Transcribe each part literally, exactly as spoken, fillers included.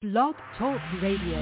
Blog Talk Radio.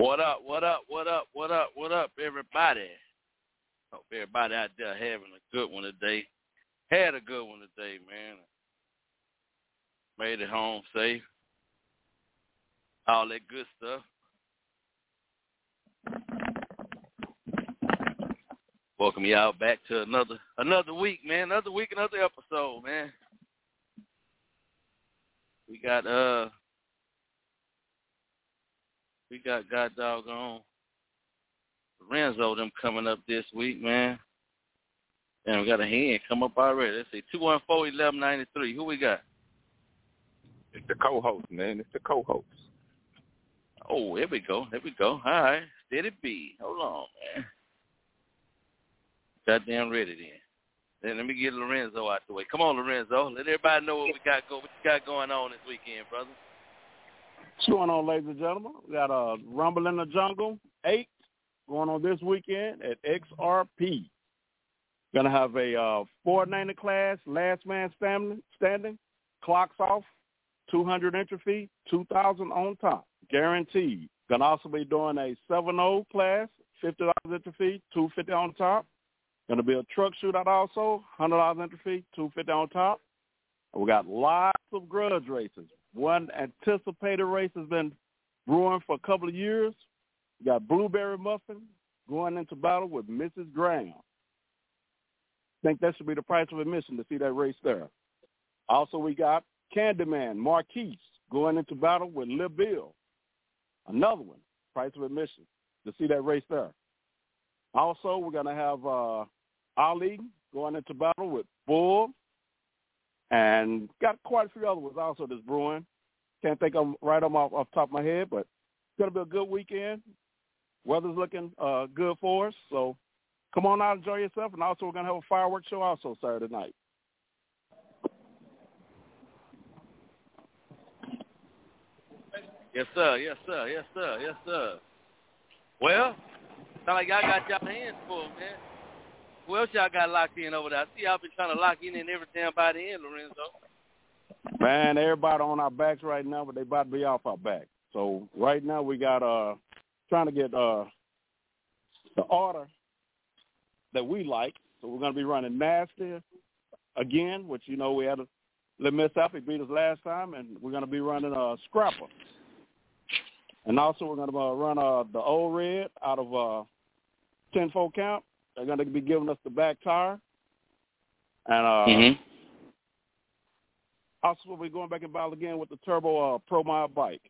What up, what up, what up, what up, what up, everybody? Hope everybody out there having a good one today. Had a good one today, man. Made it home safe. All that good stuff. Welcome y'all back to another another week, man. Another week, another episode, man. We got uh we got God doggone Lorenzo them coming up this week, man. And we got a hand come up already. Let's see, two one four, eleven ninety-three. Who we got? It's the co-host, man. It's the co-host. Oh, there we go. There we go. All right. Steady B. Hold on, man. Goddamn ready then. Then let me get Lorenzo out the way. Come on, Lorenzo. Let everybody know what we got go what you got going on this weekend, brother. What's going on, ladies and gentlemen? We got a Rumble in the Jungle eight going on this weekend at X R P. Gonna have a uh, four ninety class, last man standing, standing, clocks off, two hundred entry fee, two thousand on top, guaranteed. Gonna also be doing a seven oh class, fifty dollars entry fee, two hundred fifty on top. Gonna be a truck shootout also, one hundred dollars entry fee, two hundred fifty on top. And we got lots of grudge races. One anticipated race has been brewing for a couple of years. We got Blueberry Muffin going into battle with Missus Graham. Think that should be the price of admission to see that race there. Also, we got Candyman Marquise going into battle with Lil Bill. Another one, price of admission to see that race there. Also, we're going to have uh, Ali going into battle with Bull. And got quite a few other ones also that's brewing. Can't think of them right on my, off the top of my head, but it's going to be a good weekend. Weather's looking uh, good for us, so come on out and enjoy yourself. And also, we're going to have a fireworks show also Saturday night. Yes, sir. Yes, sir. Yes, sir. Yes, sir. Well, sound like y'all got y'all hands full, man. Who else y'all got locked in over there? I see y'all been trying to lock in and everything by the end, Lorenzo. Man, everybody on our backs right now, but they about to be off our back. So right now we got uh trying to get uh the order that we like. So we're going to be running Nasty again, which, you know, we had a little mishap. He beat us last time, and we're going to be running a uh, Scrapper. And also we're going to uh, run uh, the Old Red out of uh, ten four count. They're going to be giving us the back tire. And uh, mm-hmm. also we'll be going back and battle again with the Turbo uh, Pro Mile bike.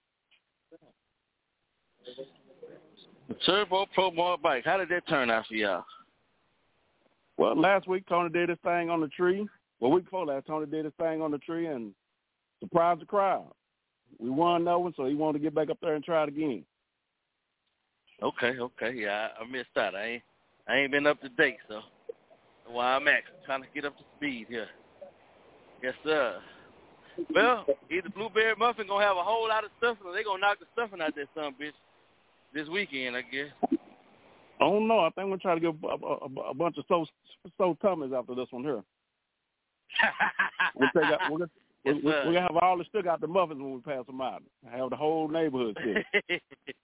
The Turbo Pro Mile bike. How did that turn out for y'all? Well, last week Tony did his thing on the tree. Well, week before last, Tony did his thing on the tree and surprised the crowd. We won that one, so he wanted to get back up there and try it again. Okay, okay, yeah, I, I missed out. I ain't, I ain't been up to date, so that's why I'm at. I'm trying to get up to speed here. Yes, sir. Well, either Blueberry Muffin gonna have a whole lot of stuffing, or they gonna knock the stuffing out that son bitch this weekend, I guess. I don't know. I think we'll try to get a, a, a bunch of so so tummies after this one here. we'll take out, we're gonna, yes, we're, we're gonna have all the stick out the muffins when we pass them out. Have the whole neighborhood sick.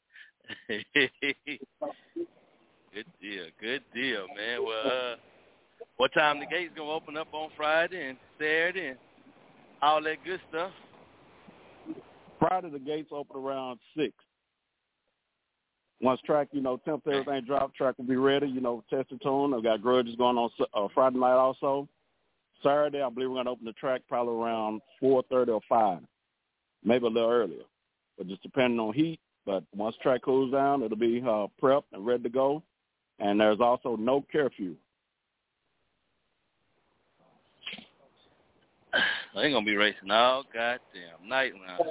Good deal, good deal, man. Well, uh, what time the gate's gonna open up on Friday and Saturday and all that good stuff? Friday the gates open around six. Once track, you know, temp everything drop, track will be ready. You know, test and tune. I've got grudges going on uh, Friday night also. Saturday, I believe we're gonna open the track probably around four thirty or five, maybe a little earlier, but just depending on heat. But once track cools down, it'll be uh, prepped and ready to go. And there's also no curfew. I ain't gonna be racing all goddamn night now.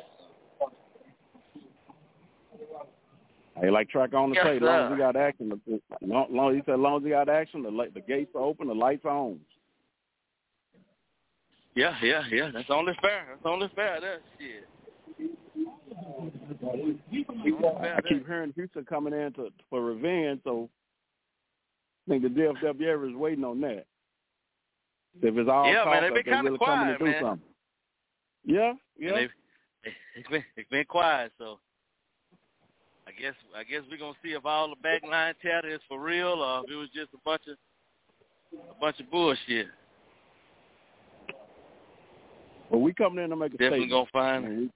Hey, like track on the yes, tape, as long as we got action. The, long, long, he said, as long as we got action, the, the gates are open, the lights are on. Yeah, yeah, yeah. That's only fair. That's only fair. That shit. I keep hearing Houston coming in to, for revenge, so I think the D F W A is waiting on that. If it's all yeah, talk, man, they've been kind of quiet, to do man. Something. Yeah, yeah. It's been it's been quiet, so I guess I guess we're gonna see if all the backline chatter is for real or if it was just a bunch of a bunch of bullshit. Well, we coming in to make a Definitely statement. gonna find.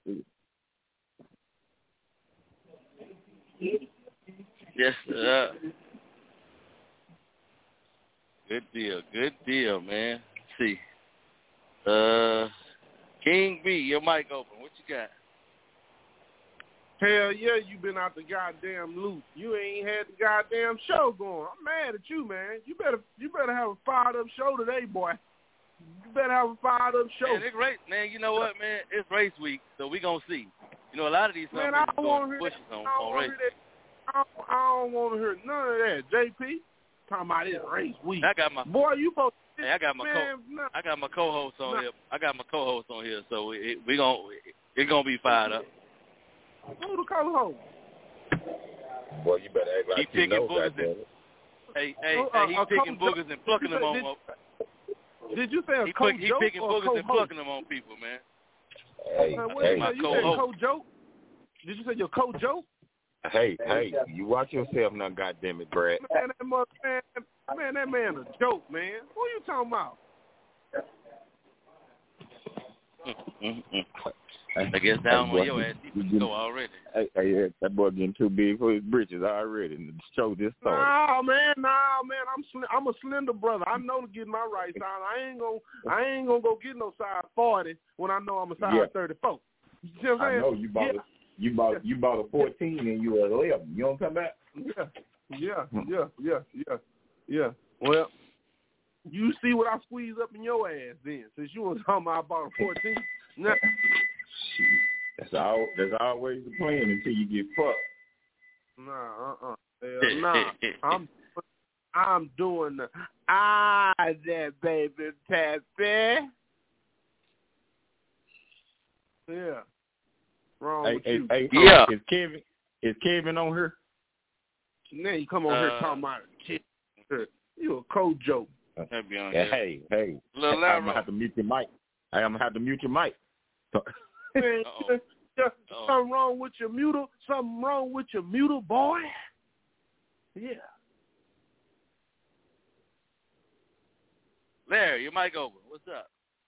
Yes, uh, good deal, good deal, man. Let's see, uh, King B, your mic open. What you got? Hell yeah, you been out the goddamn loop. You ain't had the goddamn show going. I'm mad at you, man. You better you better have a fired up show today, boy. You better have a fired up show. Man, it's race, man. You know what, man? It's race week, so we gonna see. You know, a lot of these man, I don't want to hear bushes that. on, I don't on want race. to hear that. I don't, I don't want to hear none of that. J P talking about this race week. I got my boy. You supposed to, hey, I got my man, co- nah, I got my co-host on nah. here. I got my co-host on here, so it, we gonna it gonna be fired up. Who the co-host? Boy, you better act like He you picking know, boogers goddamn and it. hey hey Oh, hey uh, he uh, picking co- boogers and plucking did, them on. did, did you say a he, co-joke pick, he picking or boogers and co-host? plucking them on people, man. Hey, Uh, what hey, you, say? you co-host. said co-joke? Did you say your co-joke? hey, hey, you watch yourself now, goddamn it, Brad. Man, that mother, man, man, that man a joke, man. Who you talking about? Mm-mm. I guess down Hey, on your ass, he can go already. Hey, hey, that boy getting too big for his britches already. And the show just started. Nah, man, nah, man. I'm sl- I'm a slender brother. I know to get my right size. I ain't gonna I ain't gonna go get no size forty when I know I'm a size Yeah. thirty-four. You see what I'm I saying? know you bought yeah. a, you bought you bought a fourteen and you were eleven. You don't come back. Yeah, yeah, yeah, yeah, yeah, yeah. Well, you see what I squeeze up in your ass then, since you was talking about I bought a fourteen. Now, That's all. That's always the plan until you get fucked. nah, uh, uh, hell nah. I'm, I'm doing the ah that baby tappy. Yeah. Wrong Hey, with hey, you. hey, Yeah. Is Kevin is Kevin on here? Now you come on Uh, here talking about shit. You a cold joke. That'd be on Yeah, here. hey, hey. Lil I'm Larry. gonna have to mute your mic. I'm gonna have to mute your mic. Man, Uh-oh. just Uh-oh. something wrong with your mutal. Something wrong with your mutal, boy. Yeah. Larry, your mic open. What's up?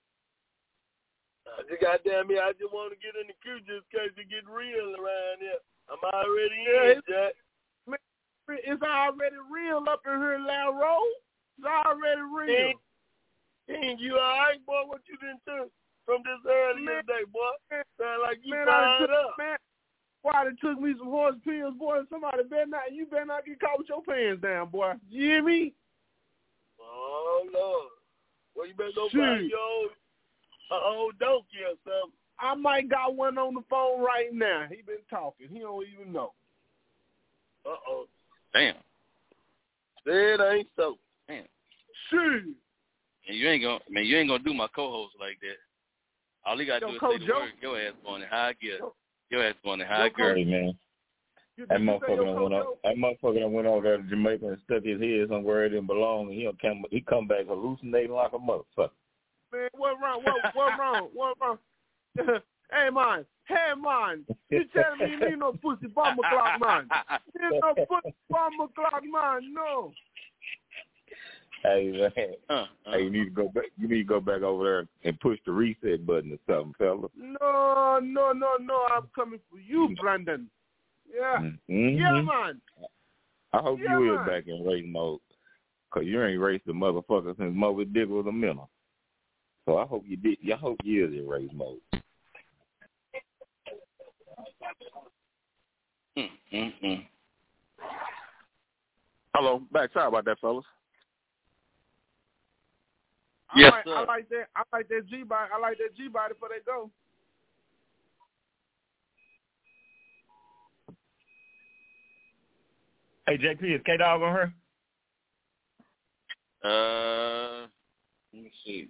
I just goddamn me, I just want to get in the queue just in case it get real around here. I'm already in, Jack. Man, it's already real up in here, Larry. It's already real. King, you all right, boy? What you been to from this earlier Man, today, boy? Sound like you man, I fired took, up. man, why they took me some horse pills, boy? Somebody better not, you better not get caught with your pants down, boy. You hear me? Oh, Lord. Well, you better go Shoot. find your old, uh, old donkey or something. I might got one on the phone right now. He been talking. He don't even know. Uh-oh. Damn. Say it ain't so. Damn. Shoot. And you ain't gonna man, you ain't gonna do my co-host like that. All you gotta Yo, do is Coach say the Joe. word. Your ass going in high gear. Yo. Your ass going in high Yo, gear. Hey man, You, that did you say motherfucker your done Coach went Joe? up. That motherfucker done went over there to Jamaica and stuck his head somewhere it didn't belong, and he'll come. He come back hallucinating like a motherfucker. Man, what wrong? What, what wrong? What wrong? Hey, man. Hey, man. You telling me you need no pussy bomber clock, man? You need no pussy bomber clock, man. No. Hey man, Uh, uh. hey, you need to go back. You need to go back over there and push the reset button or something, fella. No, no, no, no. I'm coming for you, Brandon. Yeah. Mm-hmm. Yeah, man. I hope Yeah, you is man. back in race mode, cause you ain't raced the motherfucker since Moby Dick was a minnow. So I hope you did. I hope you is in race mode. Mm, mm, mm. Hello, back. Sorry about that, fellas. I Yes, like, sir. I like that. I like that G body. I like that G body before they go. Hey J P, is K Dog on her? Uh, let me see.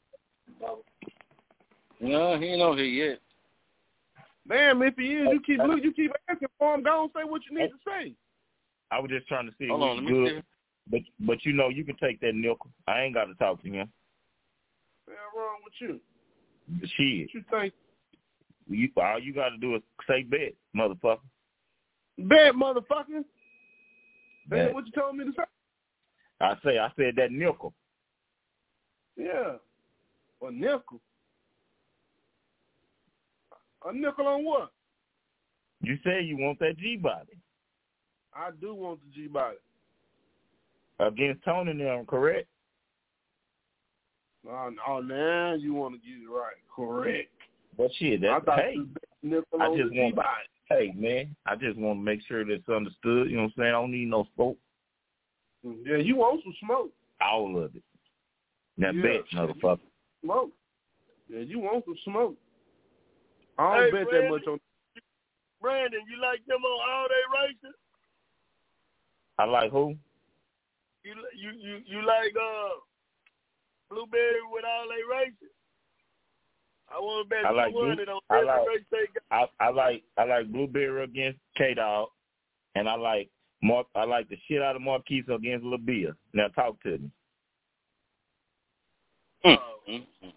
No, he ain't on here yet. Damn, if he is, you keep look, you keep asking for him. Go and say what you need to say. I was just trying to see if Hold he on, was let me good. see. But but you know you can take that nickel. I ain't got to talk to him. What's wrong with you? Shit, What you think? you all you got to do is say bet, motherfucker. Bet, motherfucker. Bet. That's what you told me to say. I say, I said that nickel. Yeah. A nickel. A nickel on what? You say you want that G-body. I do want the G-body. Against Tony now, correct? Oh, oh, now you want to get it right. Correct. But shit, that's, hey, nickel I on just the want, G-body. hey, man, I just want to make sure that's understood. You know what I'm saying? I don't need no smoke. Yeah, you want some smoke. All of it. Now, Yeah, bet, motherfucker. Smoke. Yeah, you want some smoke. I don't Hey, bet Brandon, that much on. Brandon, you like them on all day races? I like who? You you you you like uh Blueberry with all they races? I want to bet I like two hundred on I every like, race they got. I, I like I like Blueberry against K-Dog, and I like Mark. I like the shit out of Marquise against LaBia. Now talk to me. Mm-hmm.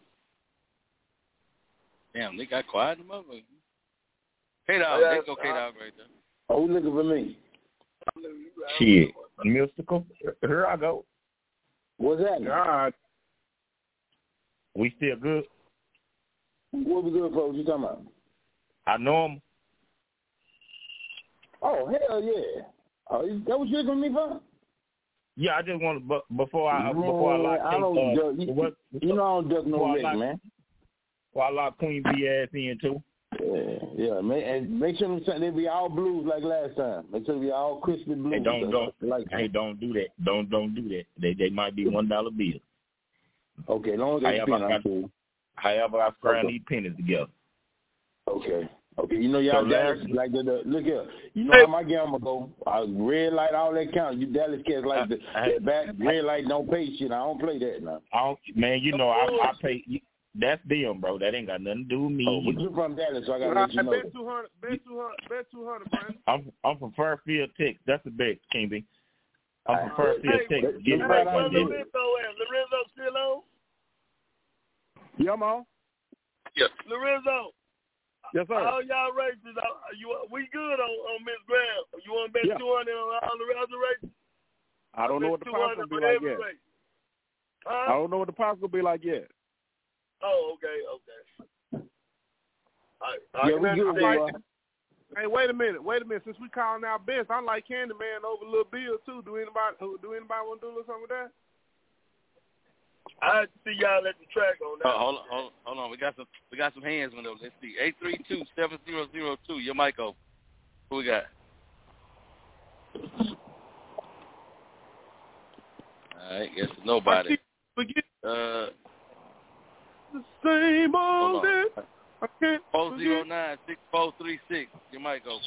Damn, they got quiet in the motherfucker. K-Dog, Yeah, they go K-Dog right there. Oh, who looking for me? Shit, Mystical. Here I go. What's that? God, We still good. What we good for? What you talking about? I know him. Oh, hell yeah. Oh, is that what you looking for me for? Yeah, I just want to, before I, Man, before I lock, I don't uh, duck, you, what, you know I don't duck no before I wreck, lock- man. before I lock Queen B ass in too. Yeah, yeah, man, and make sure them, they be all blues like last time. Make sure they be all crispy blues. Hey, don't don't like hey, don't do that. Don't don't do that. They they might be one dollar bills. Okay, long as they However, spin, I I'm got- cool. However, I scrounge Okay. these pennies together. Okay. Okay, you know y'all So Dallas Larry- like the, the look here. You know Hey. how my gamma go. I red light all that count. You Dallas cats like the, I- the back red light don't pay shit. I don't play that now. I don't, man, you know I I pay. That's them, bro. That ain't got nothing to do with me. Oh, but you from Dallas, so I gotta I let you know. bet two hundred. Bet two hundred. Bet two hundred, Brandon. I'm I'm from Fairfield, Texas. That's the best, King B. I'm from Hey, Fairfield, hey, Texas. hey, Get hey, right Hey, hey, on where hey, this. Lorenzo at? Lorenzo still on? Yeah, man. Lorenzo, Yes, sir. all y'all races, are you we good on, on Miss Graham? You want to bet Yeah. two hundred on all the other races? I don't know what the two price hundred will be on like every yet. race. I Huh? don't know what the price will be like yet. Oh, okay, okay. I, I Yeah, can we good, understand. boy. Hey, wait a minute. Wait a minute. Since we calling out best, I like Candyman over Lil Bill too. Do anybody do anybody want to do a little something with that? I see y'all at the track on that. Oh, hold on, hold on, hold on. We got some, we got some hands on those. Let's see. Eight three two seven zero zero two. Your mic open. Who we got? All right, guess it's I nobody. keep forget Uh, the same hold old on. day. I can't Four zero forget. nine six four three six. Your mic open.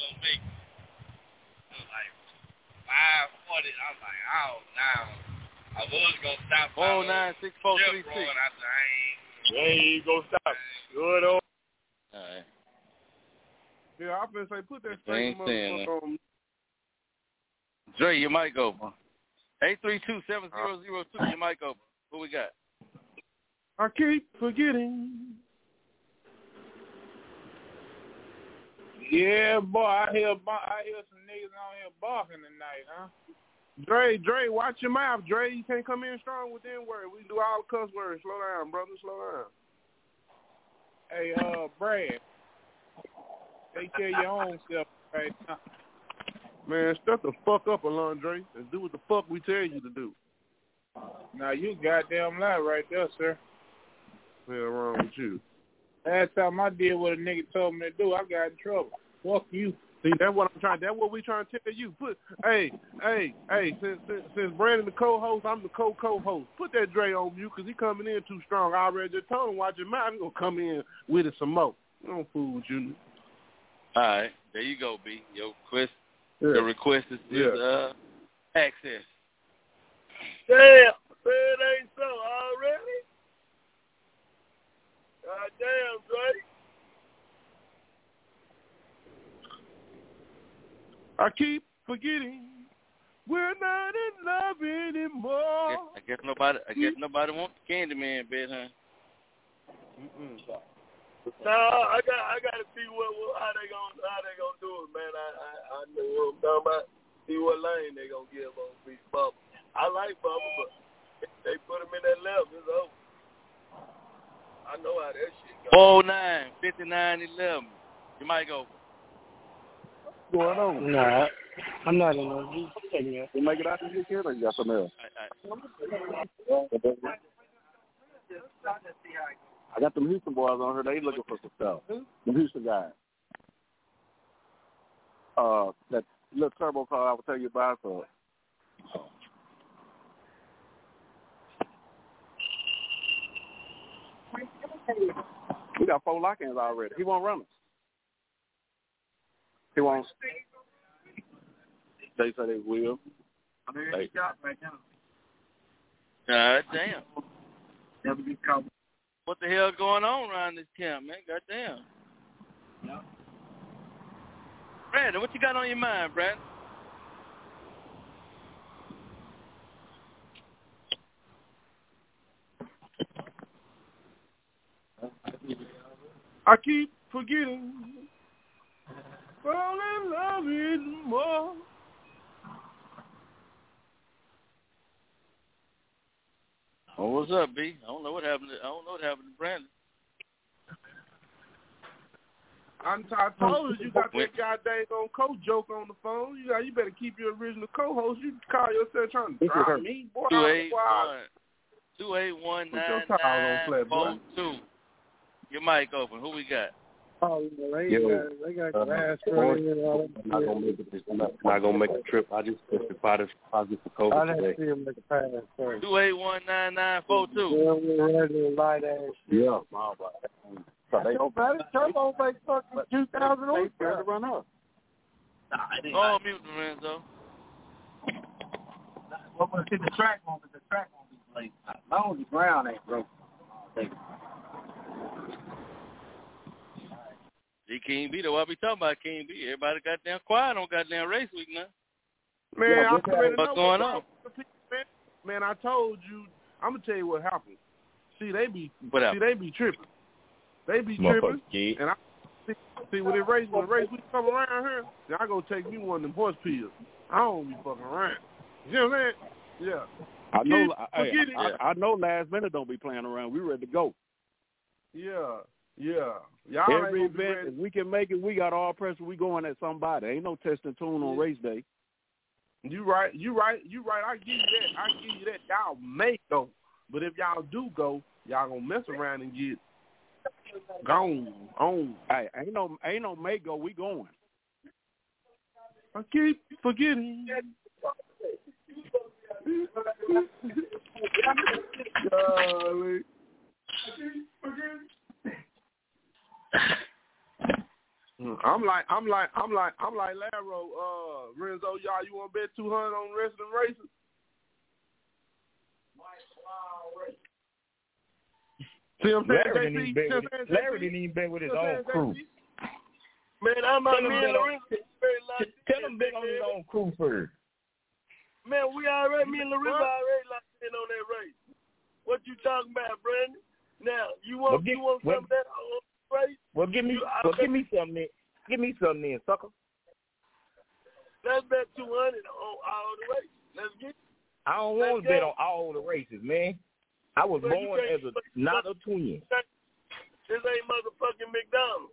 five forty, I'm like, oh, now. I was going to stop. Four nine six four three six. I said, I ain't. Yeah, you gonna stop. Good on. All right. Yeah, I been say put that They ain't same saying motherfucker on. Dre, your mic open. Eight three two seven zero zero two. Your mic open. Who we got? I keep forgetting. Yeah, boy, I hear, I hear some niggas on here barking tonight, huh? Dre, Dre, watch your mouth, Dre. You can't come in strong with them words. We do all the cuss words. Slow down, brother. Slow down. Hey, uh, Brad, take care of your own self right now. Man, shut the fuck up, Alondre, and do what the fuck we tell you to do. Now, you goddamn lie right there, sir. What's wrong with you? Last time I did what a nigga told me to do, I got in trouble. Fuck you. See, that's what I'm trying. That's what we trying to tell you. Put, hey, hey, hey. Since since, since Brandon the co-host, I'm the co-co-host. Put that Dre on mute because he coming in too strong. I already just told him watch your mouth. He gonna come in with it some more. Don't fool with you. All right. There you go, B. Your request, Yeah. your request is, is Yeah. uh, access. Damn, it ain't so already. God damn, Dre. I keep forgetting we're not in love anymore. I guess, I guess nobody. I guess nobody wants the Candyman bit, huh? Mm-mm. No, I got I got to see what, what how they gonna how they gonna do it, man. I I, I know what I'm talking about. See what lane they gonna give on Big Bubba. I like Bubba, but if they put him in that left, it's over. I know how that shit goes. four nine, fifty-nine eleven. You might go. What's going on? Nah, I'm not in those. You make it out this weekend or you got something else? I, I, I got them Houston boys on here. They looking for some stuff. The Houston guys. Uh, that little turbo car I was telling you about. So. We got four lock-ins already. He won't run us. He won't. They say they will. They, God damn. What the hell going on around this camp, man? God damn. No. Brandon, what you got on your mind, Brandon? I keep forgetting. Fall in love even more. Oh, what's up, B? I don't know what happened. To, I don't know what happened to Brandon. I'm t- I told you you got that goddamn on co joke on the phone. You got, you better keep your original co-host. You call yourself trying to drive me, boy. Two eight one, two eight one nine nine four two. Your mic open. Who we got? Oh, they Yo, got they got uh, grass boy, and all I'm not gonna make it. I'm not, not gonna make the trip. I just tested positive positive for I COVID didn't today. see him make a pass first. Two eight one nine nine four two. Yeah, we're ready to light ass shit. Yeah. So they don't matter. Turbo make fucking two thousand they on scared to run up. Oh, mute Lorenzo. Well, we'll see the track won't be the track won't be late. As long as the ground ain't broken. G King B, though I be talking about King B. Everybody got damn quiet on goddamn race week now. Man, Yeah, I already what's know going what's on? Man, man, I told you. I'm gonna tell you what happened. See, they be What see, happened? they be tripping. They be tripping. Kid. And I see, see when it race when the race week come around here, then I go take me one of them horse pills. I don't be fucking around. You know what I'm saying? Yeah. I know. Forget- I, forget I, it. I, I know. Last minute don't be playing around. We ready to go. Yeah. Yeah. Y'all Every ain't gonna be event, ready. if we can make it, we got all pressure. We going at somebody. Ain't no testing tune on race day. You right. You right. You right. I give you that. I give you that. Y'all may go, but if y'all do go, y'all gonna mess around and get gone on. Hey, ain't no, ain't no may go. We going. I keep forgetting. Golly. I'm like, I'm like, I'm like, I'm like Laro, uh, Renzo, y'all, you want to bet two hundred on the rest of the races? See what I'm saying, Larry J didn't P? even bet See what with I'm his, saying, Larry J P? didn't even bet with his See what I'm own saying, crew. J P? Man, I'm Tell out him me bet and on, Larissa. very locked tell in, him bet on his man. own crew first. Man, we already, me and Larissa What? already locked in on that race. What you talking about, Brandon? Now, you Well, want get- you want well- some of that on the race? Well, give me, You- I well, bet- give me something. Then. Give me something, then, sucker. Let's bet two hundred on all the races. Let's get it. I don't Let's want to bet go. on all the races, man. I was Well, you born can't- as a not a twin. This ain't motherfucking McDonald's.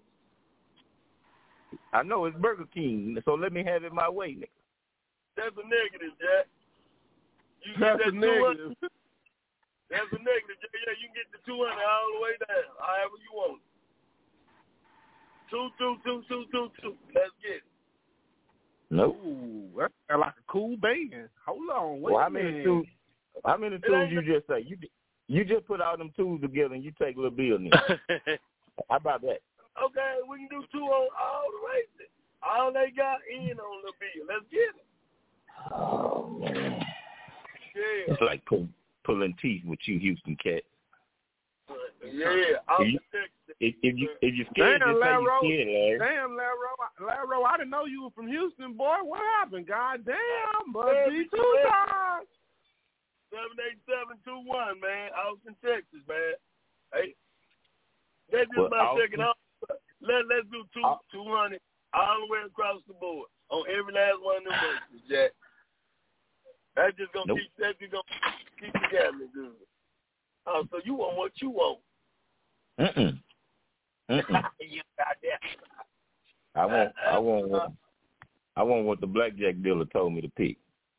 I know it's Burger King, so let me have it my way, nigga. That's a negative, Jack. You That's get a that negative. two hundred. That's a negative, Jack. Yeah, you can get the two hundred all the way down, however you want. Two, two, two, two, two, two. Let's get it. Nope. Ooh, that sound like a cool band. Hold on, wait Well, a how many minute. tools? How many It tools ain't you just say? You you just put all them tools together and you take a little bill, nigga. How about that? Okay, we can do two on all the races. All they got in on the bill. Let's get it. Oh man, Yeah. it's like pull, pulling teeth with you, Houston cat. Yeah. I'm If you- Texas. If, if you if you're scared, Damn, just say Laro. you're scared, Larry. Damn, Laro, Laro, I didn't know you were from Houston, boy. What happened? God damn, but Yeah, be we- two times. seven eight seven two one, man. Austin, Texas, man. Hey, That's just Well, my I'll- second offer. Let, let's do two, I'll- 200 all the way across the board on every last one of them verses, Jack. That's just going to Nope. keep, that's just gonna keep the gambling good. Oh, so you want what you want. Mm-mm. Mm-mm. You got that. I want, I want, what, I want what the blackjack dealer told me to pick.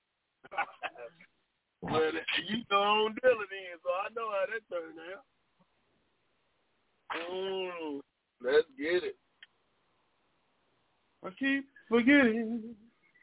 Well, you your own dealer then, so I know how that turned out. Mm, let's get it. I keep forgetting.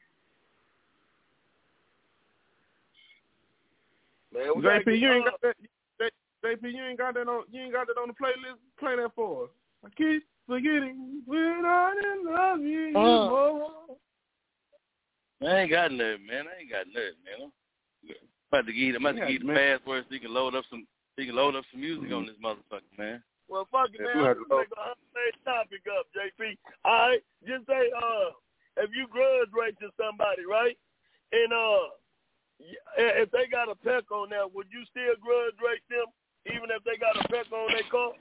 Man, we J P, gotta you get ain't up. got that. J P, you ain't got that on. You ain't got that on the playlist. Play that for us. I keep forgetting when I didn't love you Uh. more. I ain't got nothing, man. I ain't got nothing, man. I'm about to give, I'm about to Yeah, give you the man. password so you can load up some, so you can load up some music on this motherfucker, man. Well, fuck it, Yeah, man. we I'm had just to make a hundred topic up, J P. All right, just say, uh, if you grudge rate to somebody, right, and uh, if they got a peck on there, would you still grudge rate them, even if they got a peck on their car?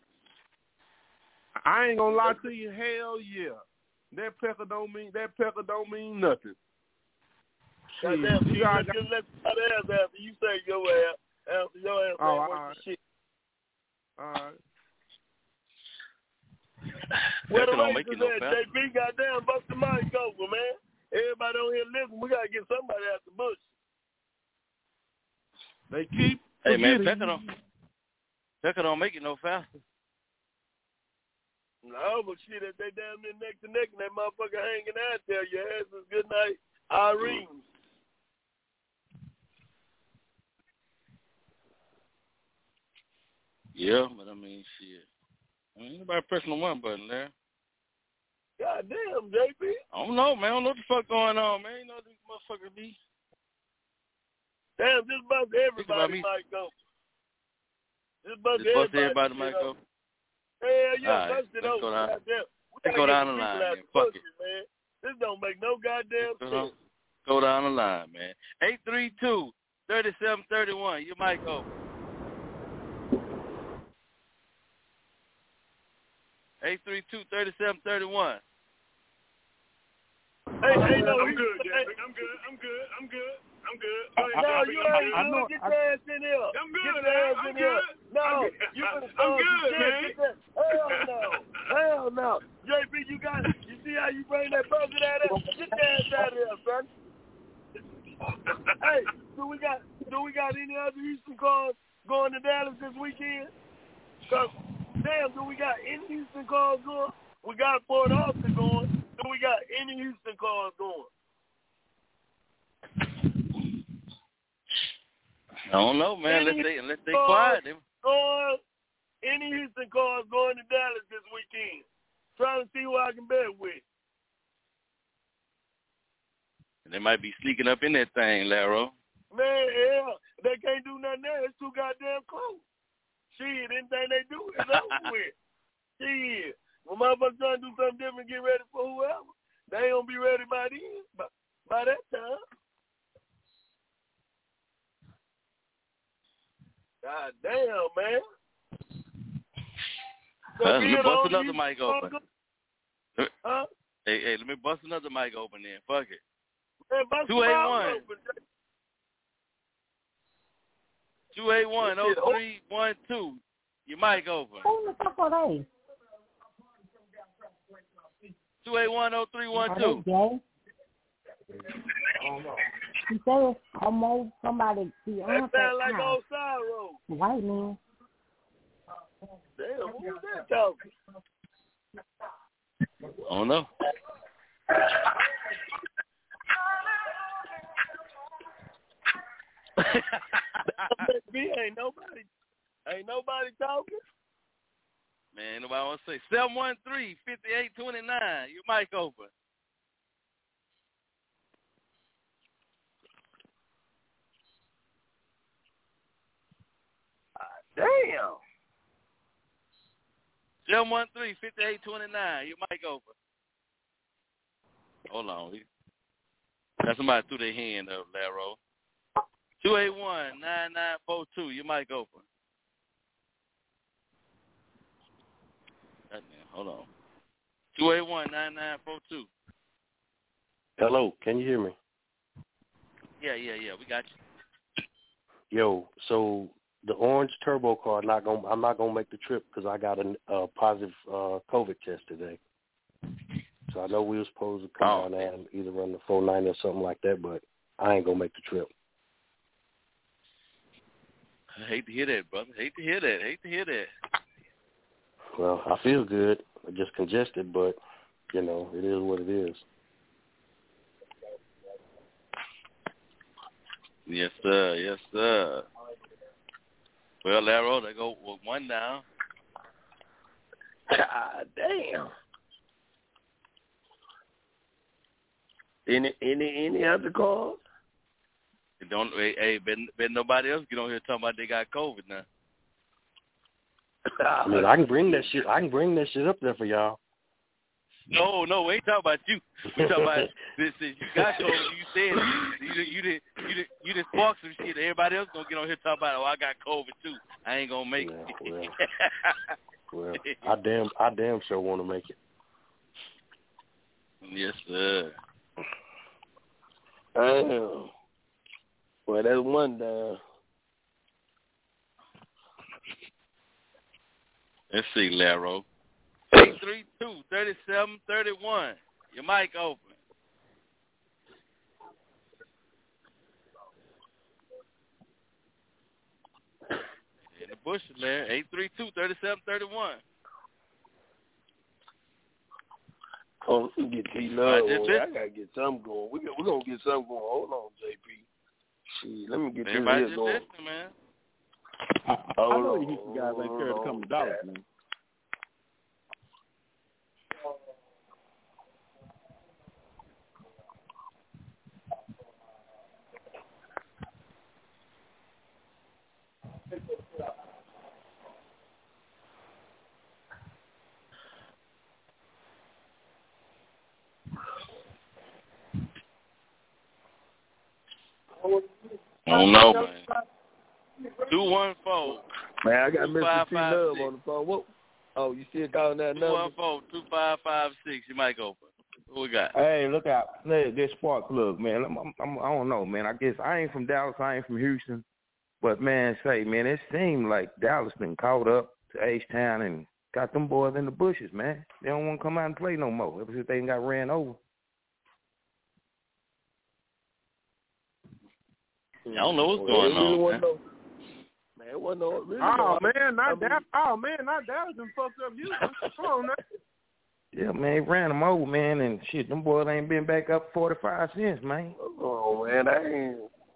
I ain't gonna lie to you. Hell yeah. That pecker don't mean that pecker don't mean nothing. Shit, Goddamn, you you got, just let somebody else after you say your ass. After your ass Oh, ain't all worth right. the shit. all right. Where the That don't make races it no at, fair. J P? Goddamn, bust the mic over, man. Everybody on here listen. We gotta get somebody out the bush. They keep Hey, man, forgetting. Pecker don't, Pecker don't make it no faster. No, but shit, if they down there neck to neck and that motherfucker hanging out there, your ass is good night, Irene. Yeah, but I mean, shit. I mean, anybody pressing the one button there? Goddamn, J P. I don't know, man. I don't know what the fuck going on, man. You know what these motherfuckers be? Damn, just about Think about everybody me. might go. Just about Just bust everybody. everybody might go. Hell yeah, All right, bust it let's over. go down. Goddamn. We Let's gotta go get down the the people line, out man. the Fuck pussy, it. man. This don't make no goddamn Let's go, sense. go down the line, man. eight three two, three seven three one. Your mic open. eight three two, three seven three one. Hey, hey, no, I'm he- good, hey, Jeffrey. I'm good. I'm good. I'm good. I'm good. No, you ain't I good. know- Get I- your ass in here. I'm good, Get your man. ass I'm in here. good. No, I'm good. you finna I'm start good, some shit. man. Get that. Hell no. Hell no. J P, you got it. You see how you bring that bucket out of there? Get that ass out of there, son. Hey, do we got do we got any other Houston cars going to Dallas this weekend? Cause damn, do we got any Houston cars going? We got Port Austin going. Do we got any Houston cars going? I don't know, man. Let's stay, let's stay quiet. Them. Going, any Houston cars going to Dallas this weekend? Trying to see who I can bet with. They might be sneaking up in that thing, Laro. Man, hell, they can't do nothing there. It's too goddamn close. Shit, anything they do is over with. Shit. When motherfuckers trying to do something different, get ready for whoever. They ain't gonna be ready by then, by, by that time. God damn, man. So Uh, let being me bust on another these mic open. motherfuckers- Huh? Hey, hey, let me bust another mic open then. Fuck it. Man, bust two them eight out one. open. two eight one, oh three one two. Your mic open. Who the fuck are they? two eight one, oh three one Are two. they gay? He said almost somebody That Beyonce sound like house. old Sorrow. White man. Damn, who's that talking? I don't know. B, ain't nobody, ain't nobody talking. Man, nobody want to say seven one three, five eight two nine. Your mic open. Damn. seven one three, five eight two nine. Your mic open. Hold on. That's somebody threw their hand up, Laro. two eight one, nine nine four two. Your mic open. Goddamn, hold on. two eight one, nine nine four two. Hello, can you hear me? Yeah, yeah, yeah. We got you. Yo, so the orange turbo car, not gonna, I'm not gonna make the trip because I got a uh, positive uh, COVID test today. So I know we were supposed to come oh, down there and either run the four ninety or something like that, but I ain't gonna make the trip. I hate to hear that, brother. Hate to hear that. Hate to hear that. Well, I feel good. I'm just congested, but you know, it is what it is. Yes, sir. Yes, sir. Well, Larry, they go with one down. God damn. Any any any other calls? It don't hey, hey been been nobody else get on here talking about they got COVID now. I mean, I can bring that shit. I can bring that shit up there for y'all. No, no, we ain't talking about you. We talking about this. this you got COVID. You said you did. You did. You did. You did spark some shit. Everybody else gonna get on here talking about, oh, I got COVID too. I ain't gonna make yeah, it. Well, well, I damn, I damn sure want to make it. Yes, sir. Damn. Well, that's one down. Let's see, Laro. eight three two, three seven three one. Your mic open. In the bushes, man. eight three two, three seven three one. Oh, we can get T-Love on. I got to get something going. We got, we're going to get something going. Hold on, J P. Shit, let me get Everybody this just going. listening, man. I, I know you Houston guys ain't scared to come to Dallas, man. I don't know, man. two one four. Man, I got Mister T-Love on the phone. What? Oh, you still calling that number? two one four, two five five six. You might go. What we got? Hey, look out. Look, this Spark Plug, man. I'm, I'm, I'm, I don't know, man. I guess I ain't from Dallas. I ain't from Houston. But, man, say, man, it seemed like Dallas been caught up to H-Town and got them boys in the bushes, man. They don't want to come out and play no more ever since they got ran over. I don't know what's going really on, man. No, man, it wasn't no, really oh, no, man, not I mean, Dallas. Oh, man, not Dallas and fucked up you. Come on, man. Yeah, man, they ran them over, man, and shit, them boys ain't been back up forty-five cents, man. Oh, man, I ain't.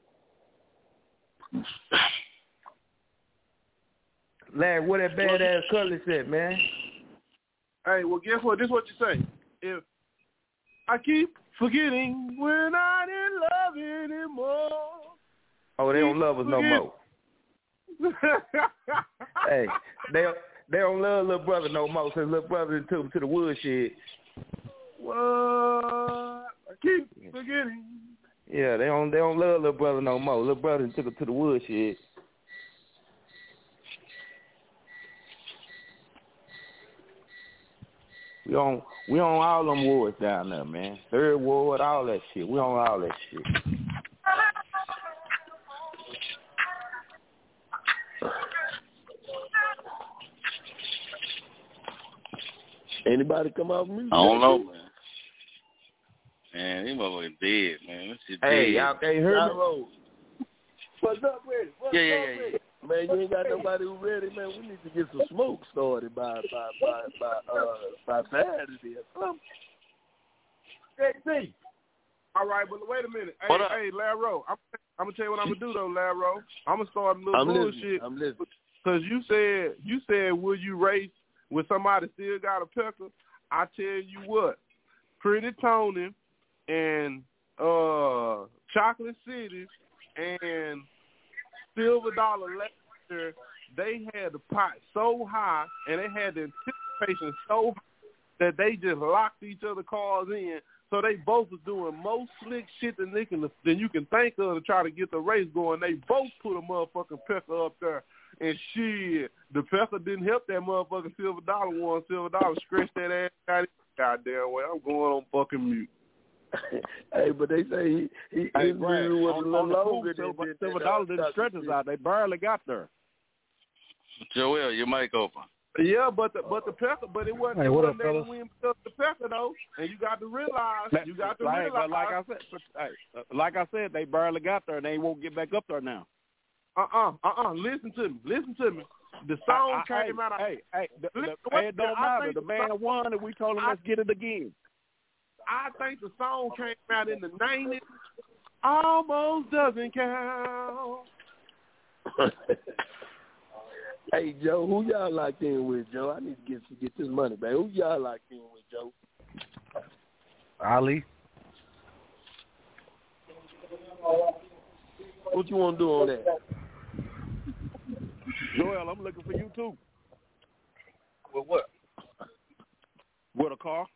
Larry, what that badass Cutlass said, man? Hey, well, guess what? This is what you say. If I keep forgetting we're not in love anymore. Oh, they don't love us no more. Hey, they they don't love little brother no more since little brother took him to the woodshed. What? I keep forgetting. Yeah, they don't they don't love little brother no more. Little brother took him to the woodshed. We on we on all them wards down there, man. Third ward, all that shit. We on all that shit. Anybody come off music? I don't know, man. Man, these motherfuckers dead, man. This shit Hey, dead. y'all can't hear me? What's up with it? What's yeah, up yeah, with yeah, it? Man, you ain't got nobody who ready, man. We need to get some smoke started by by by by uh by Saturday or something. J P. All right, but wait a minute. Hey, hey, Laro, I'm, I'm gonna tell you what I'm gonna do though, Laro. I'm gonna start a little I'm bullshit. listening. I'm listening. Cause you said you said will you race with somebody still got a pecker? I tell you what, Pretty Tony and uh Chocolate City and Silver Dollar Lester, they had the pot so high and they had the anticipation so high that they just locked each other cars in So they both was doing more slick shit than they can than you can think of to try to get the race going. They both put a motherfucking pecker up there, and shit, the pecker didn't help that motherfucking Silver Dollar one. Silver Dollar scratched that ass out. Goddamn way, I'm going on fucking mute. Hey, but they say he he, Hey, he Brad, was on, a little on the longer Silver, than, than, Silver than, Dollar uh, didn't stretch us out. They barely got there. Joel, your mic open. Yeah, but the but the pecker, but it wasn't, Hey, it what wasn't up, that fellas? win because of the pecker though, and you got to realize, you got to like, realize. But like I said, but, hey, like I said, they barely got there, and they won't get back up there now. Uh uh uh uh. Listen to me, listen to me. The song I, I, came hey, out. Of, hey, hey, the, the, listen, hey, it don't I matter. The man song, won, and we told him I, let's get it again. I think the song came out in the nineties. Almost doesn't count. Hey, Joe, who y'all locked in with, Joe? I need to get get this money back. Who y'all locked in with, Joe? Ali. What you want to do on that? Joel, I'm looking for you too. With what? With a car.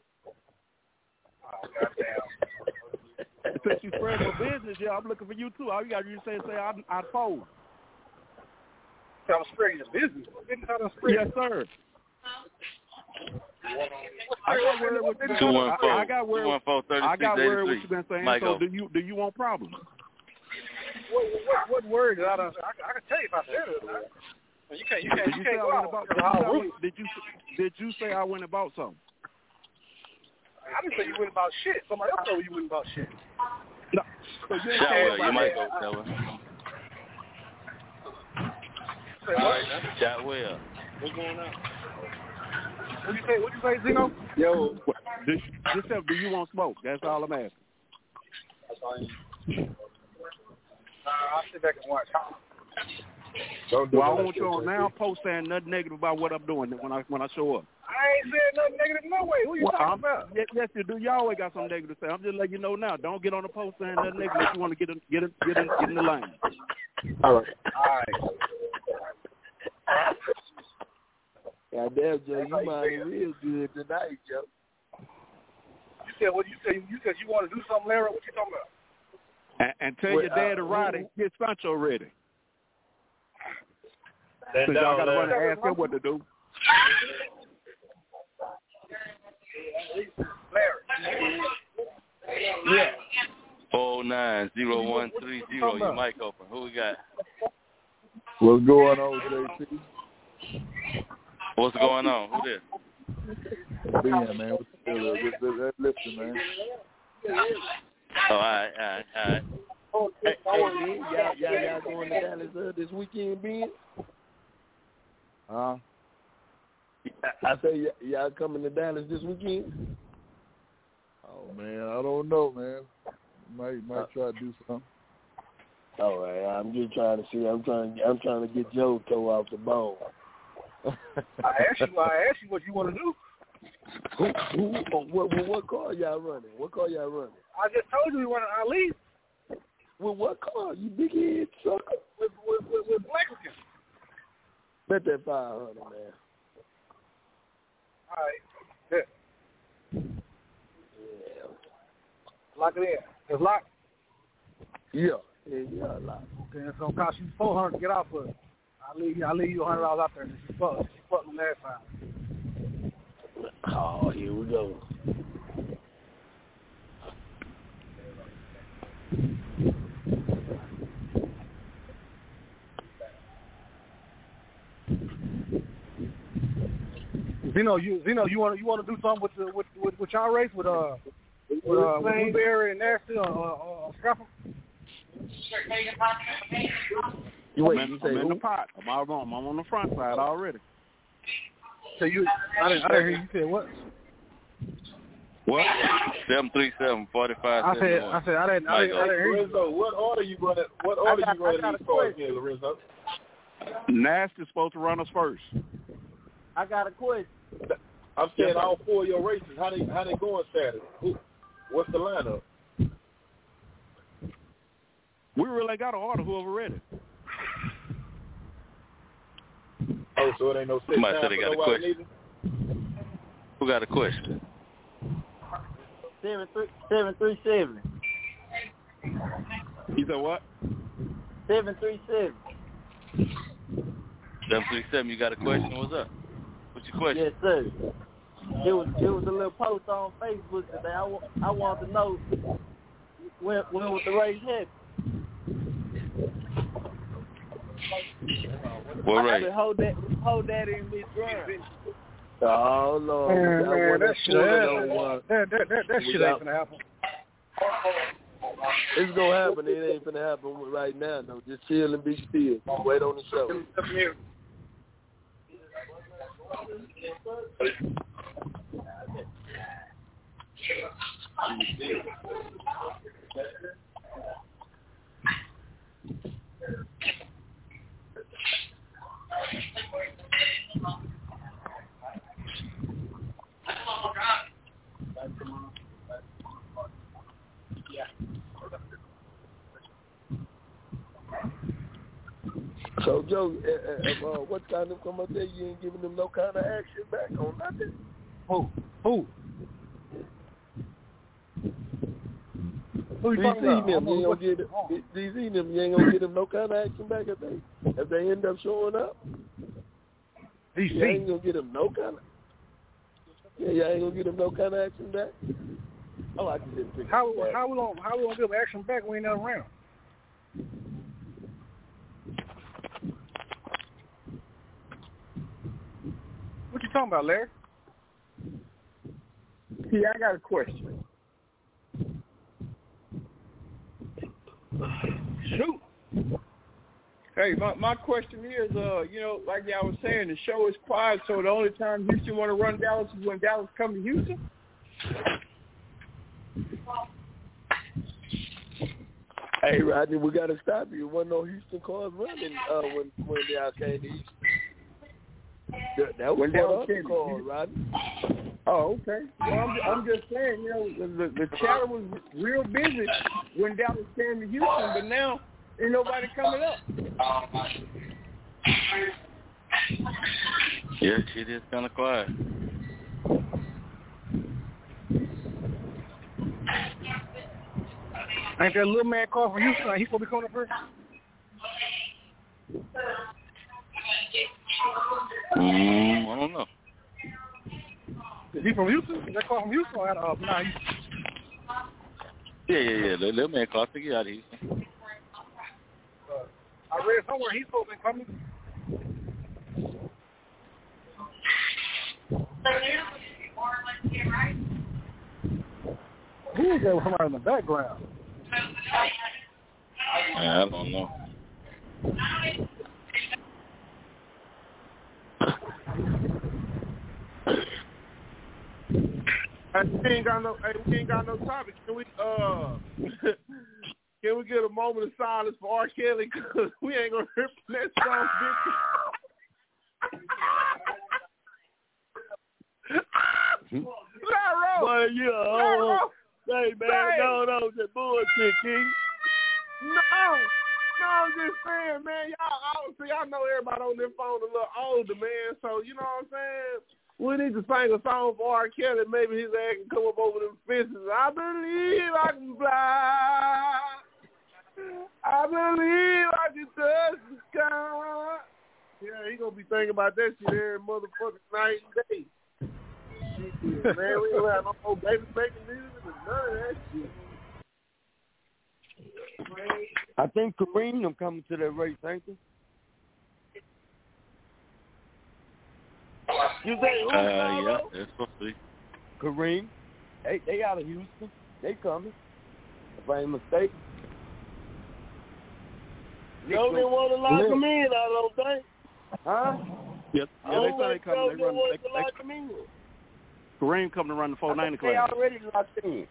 Oh, goddamn. Since you spread my business, yeah, I'm looking for you too. All you got to do is say, say I, I fold. So I'm spreading your business. Yes, sir. I got word what you been Two one four. I got word. Two one four thirty I six got eighty word what three. you been saying. Michael. So do you do you want problems? What, what, what word did I done? I, I can tell you if I said it or not. You can't. You can't. Did You you say can't I go went out. about? Because Did you, I'll say I root. went, did you did you say I went about something? I didn't say you went about shit. Somebody else told you went about shit. No. So you ain't Shower, saying you about might that. go, Shower. Say what? Shot well. What's going on? What you say? What you say, Zeno? Yo. Do, just tell, do you want smoke? That's all I'm asking. Uh, I'll sit back and watch. Don't do well, I want you on now post saying nothing negative about what I'm doing when I when I show up. I ain't saying nothing negative no way. Who you well, talking I'm, about? Yes, yes, you do. You always got something negative to say. I'm just letting you know now. Don't get on the post saying nothing negative if you want to get in, get in, get in, get in the line. All right. All right. Goddamn, Joe, you minding real good tonight, Joe. You said what you said? You said you want to do something, Larry? What you talking about? And, and tell well, your dad to uh, ride and get Sancho ready. So y'all got to run and ask him what to do. Larry. Yeah. Four nine zero one three zero. Your mic open. Who we got? What's going on, J T? What's going on? Who this? Ben, man. What's the deal? Just, just listen, man. Oh, all right, all right, all right. Hey, hey Ben, y'all, y'all, y'all going to Dallas uh, this weekend, Ben? Huh? I say y- y'all coming to Dallas this weekend? Oh man, I don't know, man. Might might try to do something. All right, I'm just trying to see. I'm trying. I'm trying to get Joe's toe off the bone. I asked you. I asked you what you want to do. Who, who, what, what, what car y'all running? What car y'all running? I just told you we wanted Ali. With what car? You big head sucker. With with with, with Blacklick. Bet that five hundred, man. All right. Yeah. Yeah. Lock it in. It's locked. Yeah. Yeah, yeah, lock. Then it's gonna cost you four hundred to get off of it. I leave you. I leave you a hundred dollars out there. She fucked. She fucked me last time. Oh, here we go. Zeno, you Zeno, you want you want to do something with the with with, with y'all race with uh with uh with Blueberry and Nasty or uh, uh, Scrapper? You wait, I'm, in, you say I'm in who? the pot. I'm, all on, I'm on the front side already. So you, I didn't, I didn't hear you say what? What? Seven three seven forty five. I said, I said, I didn't, I didn't, I didn't hear you. Lorenzo, what order you running? What order got, you running got these cars in, Lorenzo? Nasty's supposed to run us first. I got a question. I'm saying all four of your races. How they how they going Saturday? Who, what's the lineup? We really got to order whoever ready. Oh, so it ain't no set Somebody time said they for got a nobody question. neither? Who got a question? Seven three seven three seven. You said what? Seven three seven. Seven three seven. You got a question? What's up? What's your question? Yes, sir. It was it was a little post on Facebook today. I, I wanted to know when when was the race happening. What race? Hold that hold that in mid drum. Oh no, Man, man, that shit, that, that, that, that, that shit ain't gonna happen. It's gonna happen. It ain't gonna happen right now. though. Just chill and be still. Wait on the show. So, Joe, uh, uh, uh, what time them come up there? You ain't giving them no kind of action back on nothing? Who? Who? Who you These talking about? them, you ain't gonna get them, these them, you ain't gonna get them no kind of action back if they if they end up showing up. D C. You ain't gonna get them no kind of. Yeah, you ain't gonna get them no kind of action back. Oh, I can just pick How how we gonna how we gonna give them action back when we ain't not around? What you talking about, Larry? See, I got a question. Shoot. Hey, my my question is, uh, you know, like y'all was saying, the show is quiet, so the only time Houston want to run Dallas is when Dallas come to Houston? Hey, Rodney, we got to stop you. There wasn't no Houston cars running uh, when when y'all came to Houston. That, that was When part Dallas of the came to car, Houston. Rodney. Oh, okay. Well, I'm, I'm just saying, you know, the, the, the chatter was real busy when Dallas came to Houston, but now ain't nobody coming up. Yeah, shit is kind of quiet. Ain't that little man called from Houston? He supposed to be coming up here? Mm, I don't know. Is he from Houston? Is that call from Houston or out of uh, nah, Houston? Yeah, yeah, yeah. The little man called to get out of Houston. Uh, I read somewhere he's supposed to be coming. Who is that with somebody in the background? I don't know. Hey, we ain't got no. Hey, we ain't got no topic. Can we? Uh, can we get a moment of silence for R. Kelly? Cause we ain't gonna rip that song, bitch. Larry, Boy, you Larry, hey man, no, no, that bullshit, King. No, no, I'm just saying, man. Y'all, obviously, I know everybody on their phone a little older, man. So you know what I'm saying. We need to sing a song for R. Kelly. Maybe his ass can come up over them fences. I believe I can fly. I believe I can touch the sky. Yeah, he gonna be thinking about that shit every motherfucking night and day. Shit, man, we don't have no more baby making music and none of that shit. I think Kareem them coming to that race, ain't they? You say who? Uh, yeah, that's supposed to be. Kareem. They they out of Houston. They coming. If I ain't mistaken. Joe didn't want to lock him in, I don't think. Huh? Yes, yeah, they say they coming. They run. They, to lock him in. they, Kareem coming to run the four ninety They class. already locked in.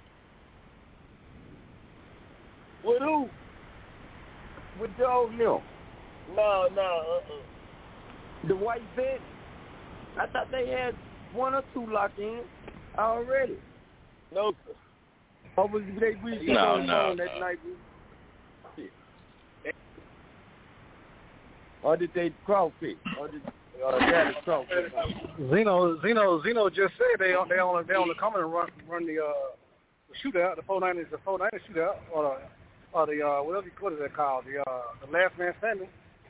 With who? With Joe Mill. No, no, uh-uh. The white vet. I thought they had one or two locked in already. No, sir. Or was they we No, on no, that no. night? Or did they crawfish? Or did uh, that is crawfish? Zeno, Zeno, Zeno just said they they only they only coming and run run the uh shootout, the four ninety, the four ninety shootout, or the, or the uh, whatever you what is that called, the uh, the last man standing.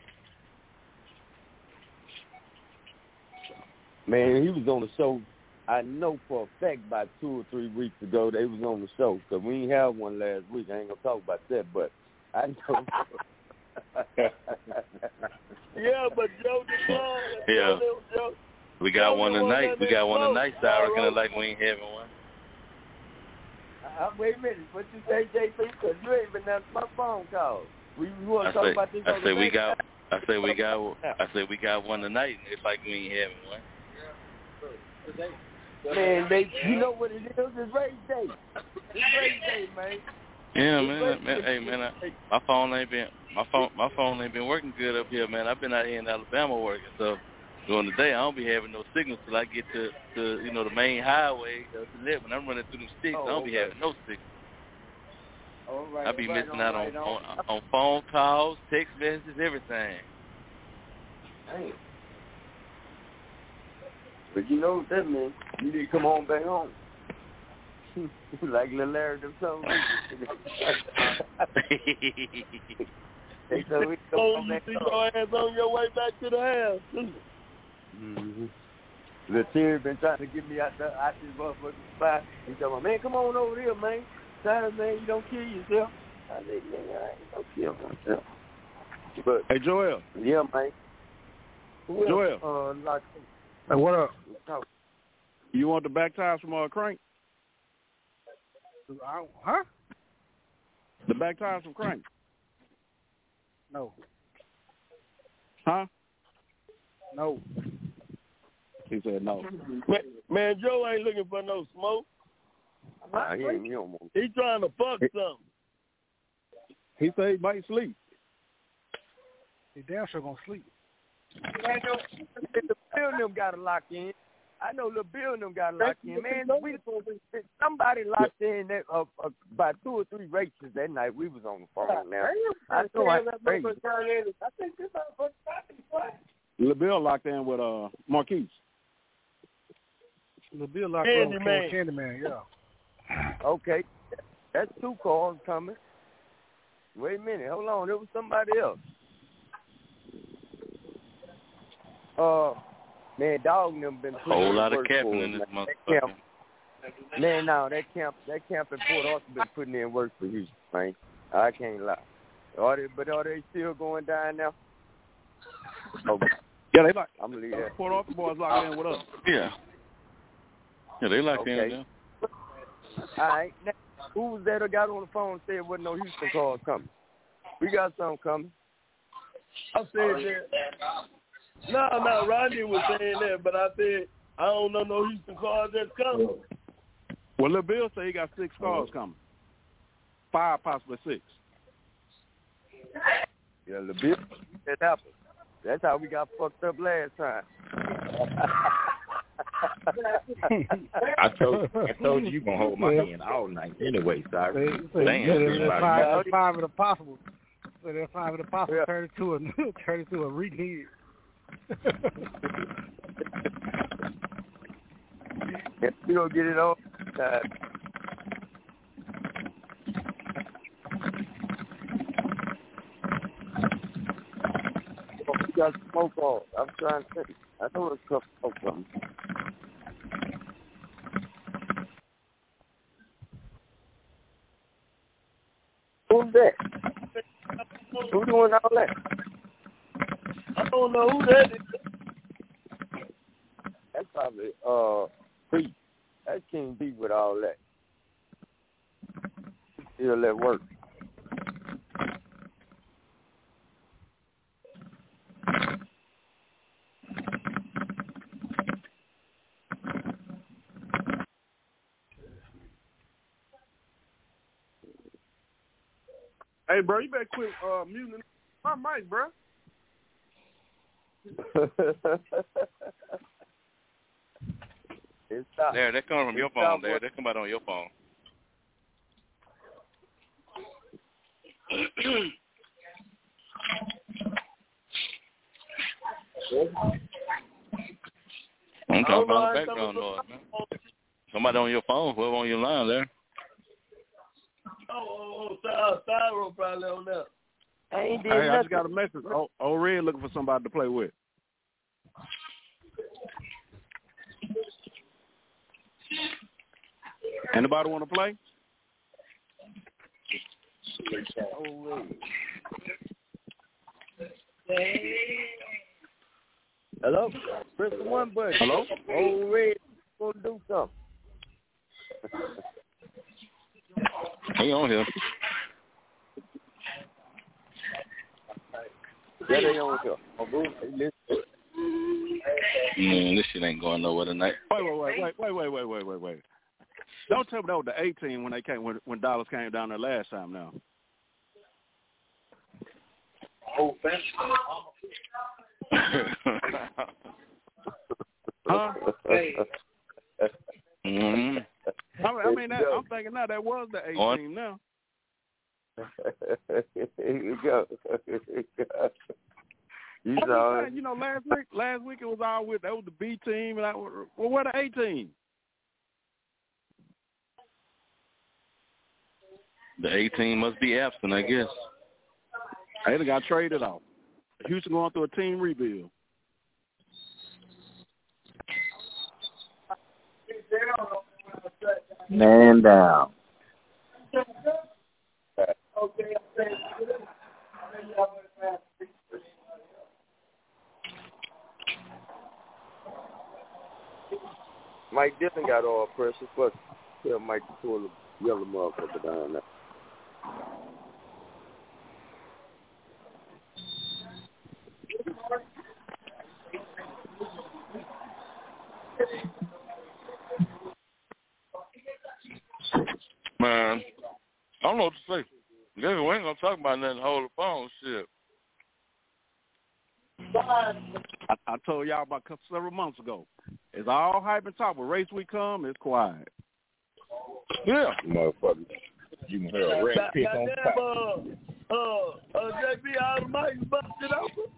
Man, he was on the show. I know for a fact about two or three weeks ago they was on the show because we didn't have one last week. I ain't gonna talk about that, but I know. Yeah, but Joe DeClaw. Yeah. Joe, We got Joe one the one tonight. that We got one smoke. tonight, so I reckon like we ain't having one. Uh, wait a minute. What you say, J P? Because you ain't been answering my phone calls. We want I to talk say, about this I on say the we next got, time. I say we got, I say we got one tonight. And it's like we ain't having one. Man, they, you know what it is? It's race day. It's race day, man. Yeah, It's man, race man, day. hey, man, I, my phone ain't been, my phone, my phone ain't been working good up here, man. I've been out here in Alabama working, so during the day I don't be having no signal till I get to, to you know, the main highway. Uh, to live. When I'm running through them sticks, Oh, I don't be okay. having no signal. All right, I be all right, missing all out right, on, all on on phone calls, text messages, everything. Damn. But you know what that means? You need to come on back home. Like Lil Larry them told me. They told me to come Oh, on you back see home. your ass on your way back to the house. Mm-hmm. Lil Terry been trying to get me out the out this motherfucking spot. He told me, man, come on over here, man. Tell man, you don't kill yourself. I said, man, I ain't gonna kill myself. But Hey, Joel. yeah, man. Who Joel. else, Uh, like, Hey, what up? You want the back tires from uh, Crank? I, huh? The back tires from Crank? No. Huh? No. He said no. Man, man, Joe ain't looking for no smoke. Nah, he ain't, he don't want He trying to fuck something. He said he might sleep. He damn sure gonna sleep. The Bill and them got to lock in. I know Lil Bill and them got to lock in. Man, we somebody locked in that uh, uh, about two or three races that night. We was on the phone now. I know I crazy. Lil Bill locked in with uh Marquise. Lil Bill locked Candy up with Man. Candyman, yeah. Okay, that's two calls coming. Wait a minute, hold on. There was somebody else. Uh, man, dog and them been putting Whole in lot of work capping for in us, this man. That motherfucker. camp, man, no, that camp, that camp in Port Arthur been putting in work for you, man. I can't lie. Are they, but are they still going down now? Okay. Yeah, they like. I'm gonna leave that. Port Arthur boys locked in with us. Yeah. Yeah, they locked Okay. in now. All right. Now, who was that that got on the phone and said there wasn't no Houston calls coming? We got something coming. I said that. No, no, Rodney was saying that, but I said I don't know no Houston cars that's coming. Well, Lil Bill said he got six cars coming. Five, possibly six. Yeah, the bill that happened. That's how we got fucked up last time. I told I told you you gonna hold my hand all night anyway, sorry. Damn, That's five, that's five of the possible. So that five of the possible yeah. turn into a turn into a reheat. Yeah, we gonna get it on time. We got smoke off. I'm trying to think. I know it's tough smoke on. Who's that? Who doing all that? I don't know who that is. That's probably uh Pete. That's King B with all that. Still at work. Hey, bro, you better quit uh, muting my mic, bro. It's stop. There, they're coming from your phone. There, they're coming out on your phone. I'm talking about the background noise, man. Somebody on your phone, whoever on your line there. Uh, Styro probably on that. I ain't did Hey, nothing. I just got a message. Oh, oh, Red looking for somebody to play with. Anybody want to play? Oh, hello? Press the one button. Hello? Oh, Red, gonna do something. He on here. Yeah, they on here. Oh, boo. Hey, listen. Man, this shit ain't going nowhere tonight. Wait, wait, wait, wait, wait, wait, wait, wait, wait, wait. Don't tell me that was the eighteen when they came when when Dallas came down there last time. Now. Oh, fancy. Huh? Hey. Mm-hmm. I mean, I mean that, I'm thinking now that was the eighteen now. Here you go. You I'm saw just saying, you know, last week, last week it was all with that was the B team, and I, well, where the A team? The eighteen must be absent, I guess. They done got traded off. Houston going through a team rebuild. Man down. Mike Dixon got all pressure, but tell Mike to pull the yellow motherfucker down there. Man, I don't know what to say. We ain't gonna talk about nothing. Hold the phone, shit. I, I told y'all about several months ago. It's all hype and talk. When race week come, it's quiet. Yeah, motherfucker. You can hear a red pick on top. Uh, uh, uh, J B, all the mics busted open.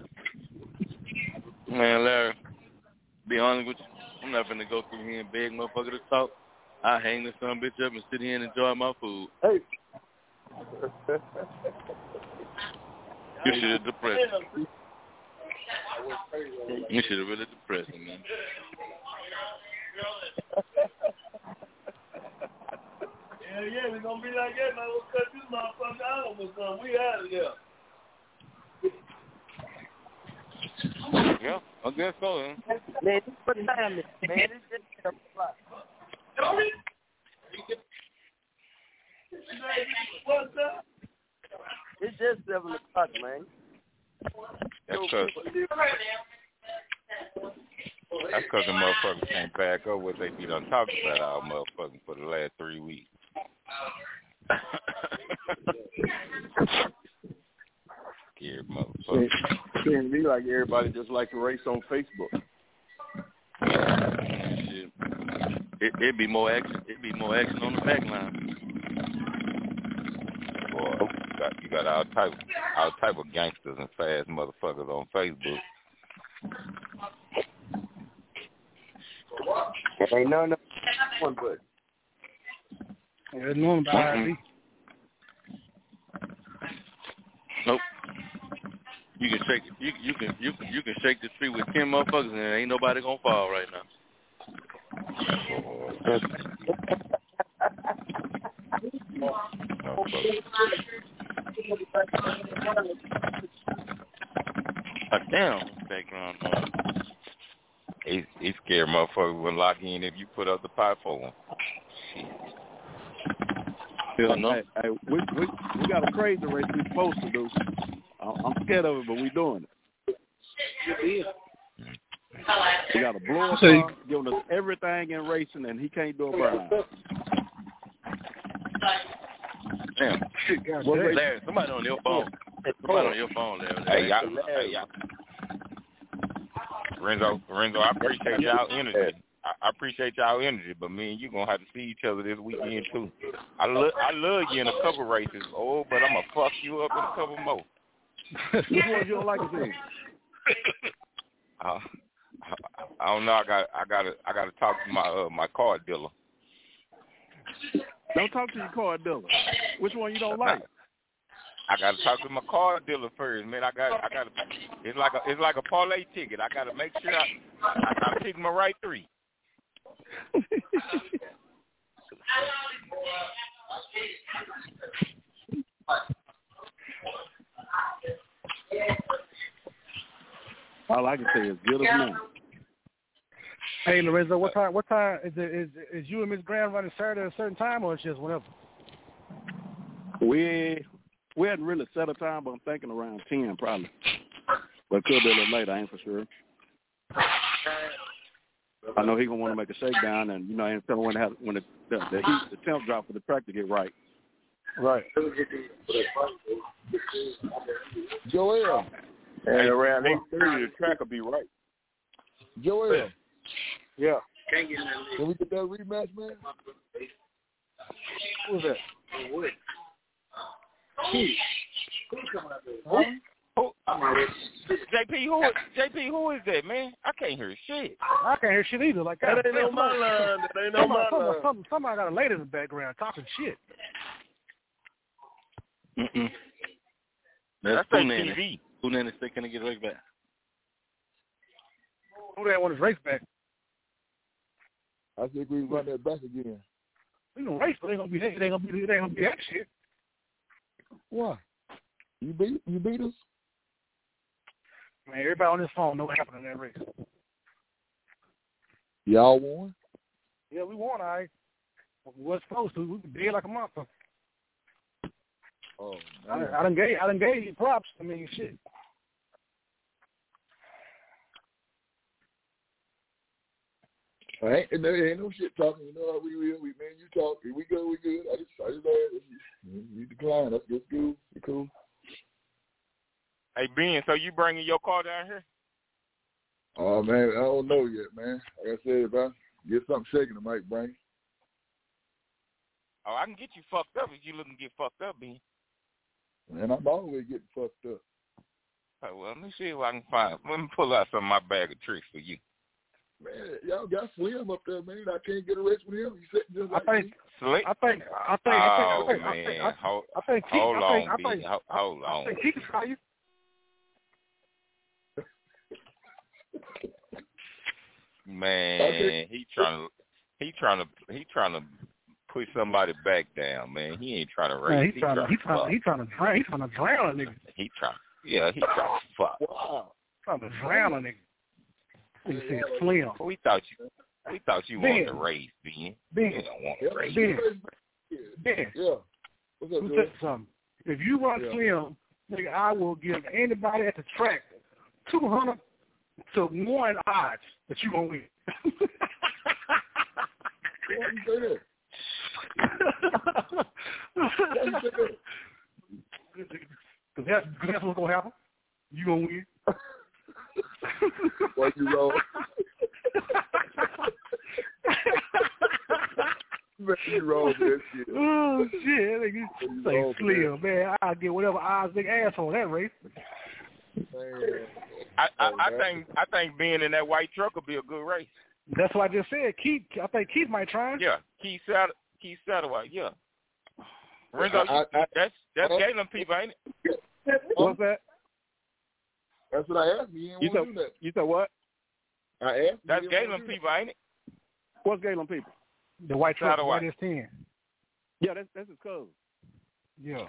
Man, Larry, be honest with you, I'm not finna go through here and beg motherfucker to talk. I hang this son bitch up and sit here and enjoy my food. Hey. You should have depressed me. You should have really depressed me, man. Yeah, yeah, we gonna be like that, man. We'll cut this motherfucker out or something. We out of there. Yeah, I guess so, man. Man, this what time is, man. It's just seven o'clock. What's up? It's just seven o'clock, man. That's because that's because the motherfuckers can't back up what they be done talking about our motherfucking for the last three weeks. Scared motherfucker. Can't be like everybody just like to race on Facebook. Shit. It, it'd be more action. It'd be more action on the back line. Boy, you got, you got all type, all type of gangsters and fast motherfuckers on Facebook. Ain't none of one but. There's none about I R B. Nope. You can shake you you can you can you can shake the tree with ten motherfuckers and ain't nobody gonna fall right now. Oh, damn background noise. He he scared motherfuckers will lock in if you put up the pipe for them. Hey, no. hey, hey, we, we we got a crazy race we supposed to do. I'm scared of it, but we doing it. We got a blower car giving us everything in racing, and he can't do a burnout. Damn. Larry, somebody on your phone. Somebody on your phone, Larry. Hey, y'all, hey, y'all. Renzo, Renzo, I appreciate y'all energy. I, I appreciate y'all energy, but me and you gonna have to see each other this weekend too. I love, I love you in a couple races, oh, but I'm gonna fuck you up in a couple more. Which ones you don't like to see? Uh, I, I don't know. I got, I got to, I got to talk to my uh, my car dealer. Don't talk to your car dealer. Which one you don't like? I got to talk to my car dealer first, man. I got, I got. It's like a, it's like a parlay ticket. I got to make sure I, I, I pick my right three. All I can say is good as new. Hey, Lorenzo, what time? What time is it? Is is you and Miss Graham running Saturday at a certain time, or it's just whatever? We we hadn't really set a time, but I'm thinking around ten probably. But it could be a little later. I ain't for sure. I know he gonna want to make a shakedown, and you know, and tell him when, it has, when the the, the heat, the temp drop for the track to get right. Right. Joel. And around eight thirty, the track will be right. Joel. Yeah. Can we get that rematch, man? Who's that? Huh? Who, J P, who, J P, who is that, man? I can't hear shit. I can't hear shit either. Like That God, ain't damn, on my line. That ain't on somebody, my somebody, line. somebody, somebody got a lady in the background talking shit. Mm-mm. That's That's Pooh T Nanny. V. Pooh Nanny still can't get right back. Who that want his race back? I think we run that back again. We gonna race, but they gonna be, they ain't gonna be, they ain't gonna be that shit. Why? You beat, you beat us? Man, everybody on this phone know what happened in that race. Y'all won? Yeah, we won, all right. We wasn't supposed to. We were dead like a monster. Oh, I, man. I done gave, I done gave you props. I mean, shit. I ain't, and there ain't no shit talking. You know how we will. We, man, you talk. We good, we good. I just, I just, uh, you decline. That's just cool. You cool. Hey, Ben, so you bringing your car down here? Oh, man, I don't know yet, man. Like I said, if I get something shaking, I might bring it. Oh, I can get you fucked up if you looking to get fucked up, Ben. Man, I'm always getting fucked up. Oh, well, let me see if I can find. Let me pull out some of my bag of tricks for you. Man, y'all got Slim up there, man. I can't get a race with him. He's sitting just like I think, me. Slick? I think, I think, Oh, I think, man. I think, I think, hold, I think, Keith, hold I on, think, I Ben. think, Hold, hold I on. think Keith can try you. Man, he trying to, he trying to, he trying to put somebody back down, man. He ain't trying to race. Man, he he's trying, to, trying he's to trying, fuck. he's trying to drown, he's trying to drown a nigga. He trying, yeah, he trying to fuck. Wow. Trying to drown a nigga. He said Slim. We thought you, we thought you Ben. wanted to race, Ben. Ben. You don't want Yeah, to race. Ben. Ben. Yeah. What's up, Let me Joe? tell you something. If you run Yeah. Slim, nigga, I will give anybody at the track two hundred to one odds that you gonna win. Why you say that? Why you say that? Because that's, that's what's gonna happen. You gonna win. Why you roll? Man, you roll with that shit. Oh shit, nigga. You Say roll with Slim, man. I'll get whatever odds they ask on that race. Man. I, I, Oh, I man. think, I think being in that white truck will be a good race. That's what I just said. Keith, I think Keith might try. Yeah, Keith Satter, Keith Satterwhite, yeah. Renzo, I- I- that's that's I- Galen people, ain't it? What's that? That's what I asked you. You You didn't want to said, do that. you said what? I asked you. That's you didn't wanna Galen do that. people, ain't it? What's Galen people? The white truck, Satterwhite. white S ten. Yeah, that's that's his cousin. Yeah.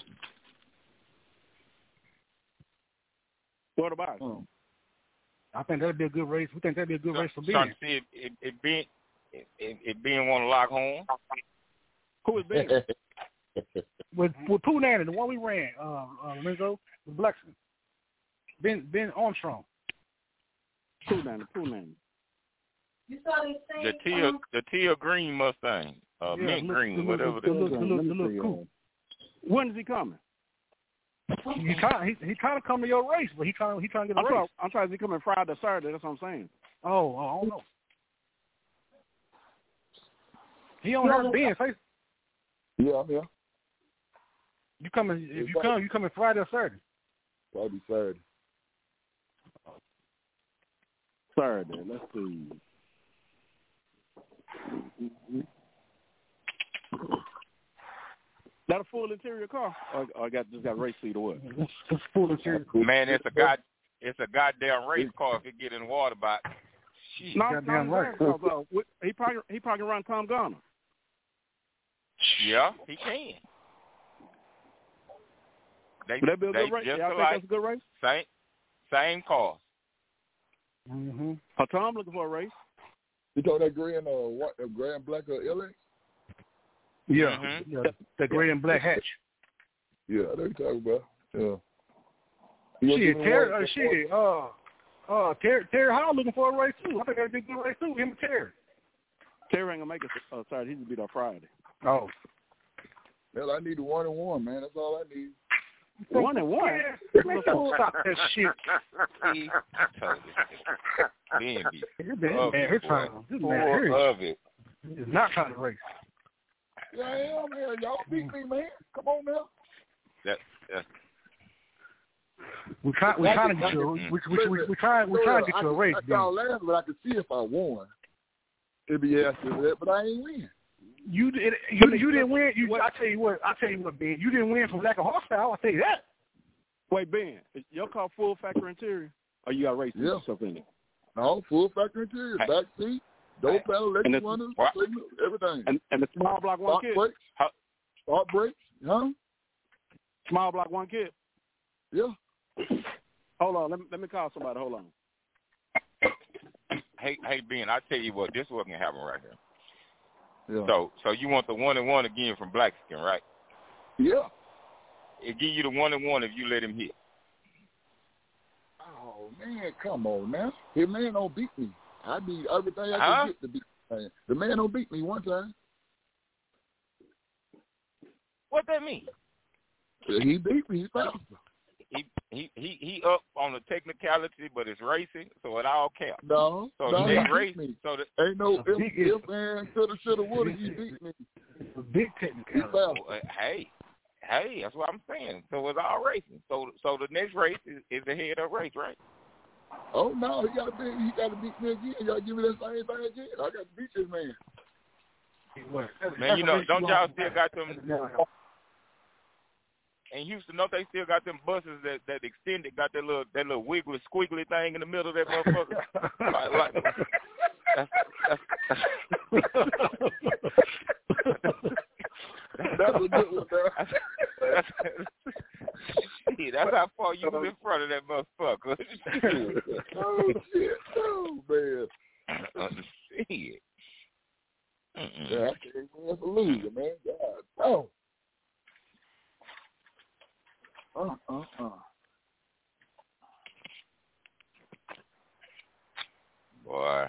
What about it? Oh. I think that'd be a good race. We think that'd be a good So- race for Trying Ben. to see if it, it being it, it, it being want to lock home. Who is Ben? With with Pooh Nanny, the one we ran, uh, uh, Lorenzo, with Blackson. Ben Ben Armstrong. Pooh Nanny, Pooh Nanny. The teal, the teal green Mustang, uh, Yeah, mint look- green, look- whatever. look- that look- is. look- look- look cool. When is he coming? He kind he he kind of come to your race, but he trying he trying to get a I'm race. trying, I'm trying to come in Friday or Saturday. That's what I'm saying. Oh, I don't know. He don't have Ben. Say Yeah, I'm here. you coming if you come you coming Friday or Saturday. Probably Saturday. Saturday. Let's see. That a full interior car, or, or I got just got race seat or what? It's full interior. Man, it's a god, it's a goddamn race car if it get in the water by. Shit. No, Goddamn no, right. no, no, no. He probably he probably run Tom Garner. Yeah, he can. They, Would that be a they good race? just Y'all think alike. that's a good race? Same, same cars. Mm-hmm. Oh, Tom looking for a race. You talking that gray and uh, what, uh, gray and black uh, L X? Yeah, Mm-hmm. yeah, the gray and black hatch. Yeah, I know what you're talking about. Yeah. You Shit, gonna give me Terry, one- uh, shit, uh, uh, Terry, Terry Hall looking for a race too. I think that'd be a good race too. Him and Terry. Terry ain't gonna make it. Uh, sorry, he's gonna be there Friday. Oh, Hell, I need a one and one, man. That's all I need. One and one. Man, stop that shit. He told us. B and B. This man, Full man, of his it, time, boy. this Full man, here of it. is not trying to race. Yeah, I am, man. Y'all beat me, man. Come on now. That, that's We try, we trying to get you, a- we, we, we, we trying, we trying to get you a race. I y'all laughing, but I could see if I won. It'd be after that, but I ain't win. You did, you, you didn't win. You, I tell you what, I tell you what, Ben, you didn't win from lack of horsepower. I tell you that. Wait, Ben, is your car full factory interior, or you got race seats Yeah. or something in it? No, full factory interior, Hey. back seat, door panel, And electric it's- runners, What? signal, everything. And and the small block one Start kid. brakes, How- start brakes, huh? Small block one kid. Yeah. Hold on, let me let me call somebody. Hold on. hey, hey Ben, I tell you what, this is what can happen right here. Yeah. So, so you want the one and one again from Blackskin, right? Yeah. It give you the one and one if you let him hit. Oh man, come on now. His man don't beat me. I need everything I Huh? can get to beat the man. The man don't beat me one time. What that mean? He beat me. He's faster. He he he he up on the technicality, but it's racing, so it all counts. No, So no, the he next beat race, me. so the Ain't no if, big if man, coulda, shoulda, woulda. He beat me. It's a big He's technical. faster. uh, hey, hey, that's what I'm saying. So it's all racing. So so the next race is, is the head up race, right? Oh no, he gotta beat. He gotta beat me again. Y'all give me that same thing again. I got to beat this man. Man, you know, don't y'all still got them? In Houston, don't they still got them buses that that extended, got that little that little wiggly squiggly thing in the middle of that motherfucker? like, like, that's, that's, That's a good one, bro. That's, that's, shit, that's how far you was in front of that motherfucker. Oh shit! Oh man. Shit. Mm-mm. Yeah, I can't win for losing, man. God, oh. Uh, uh, uh. Boy.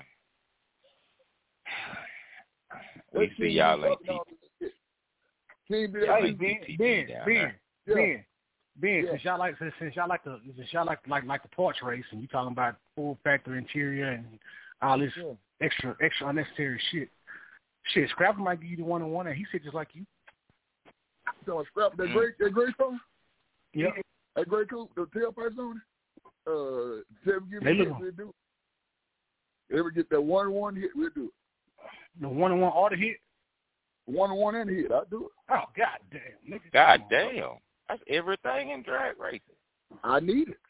We see y'all ain't T V. Hey, Ben, Hey, Ben, Ben, down Ben, there. Ben, Ben. Yeah. Since y'all like, since, since y'all like the, since y'all like like like the porch race, and you talking about full factory interior and all this Yeah. extra extra unnecessary shit. Shit, Scrapper might give you the one on one, and he said just like you. So scrap that Mm. great, that great car, Yeah. that great coupe, the tailpipes on it. Uh, tell him give They me look- hit, we'll do it. Ever get that one one hit, we'll do it. The one on one order hit. One on one and hit, I'll do it. Oh god damn, nigga. God damn. That's everything in drag racing. I need it.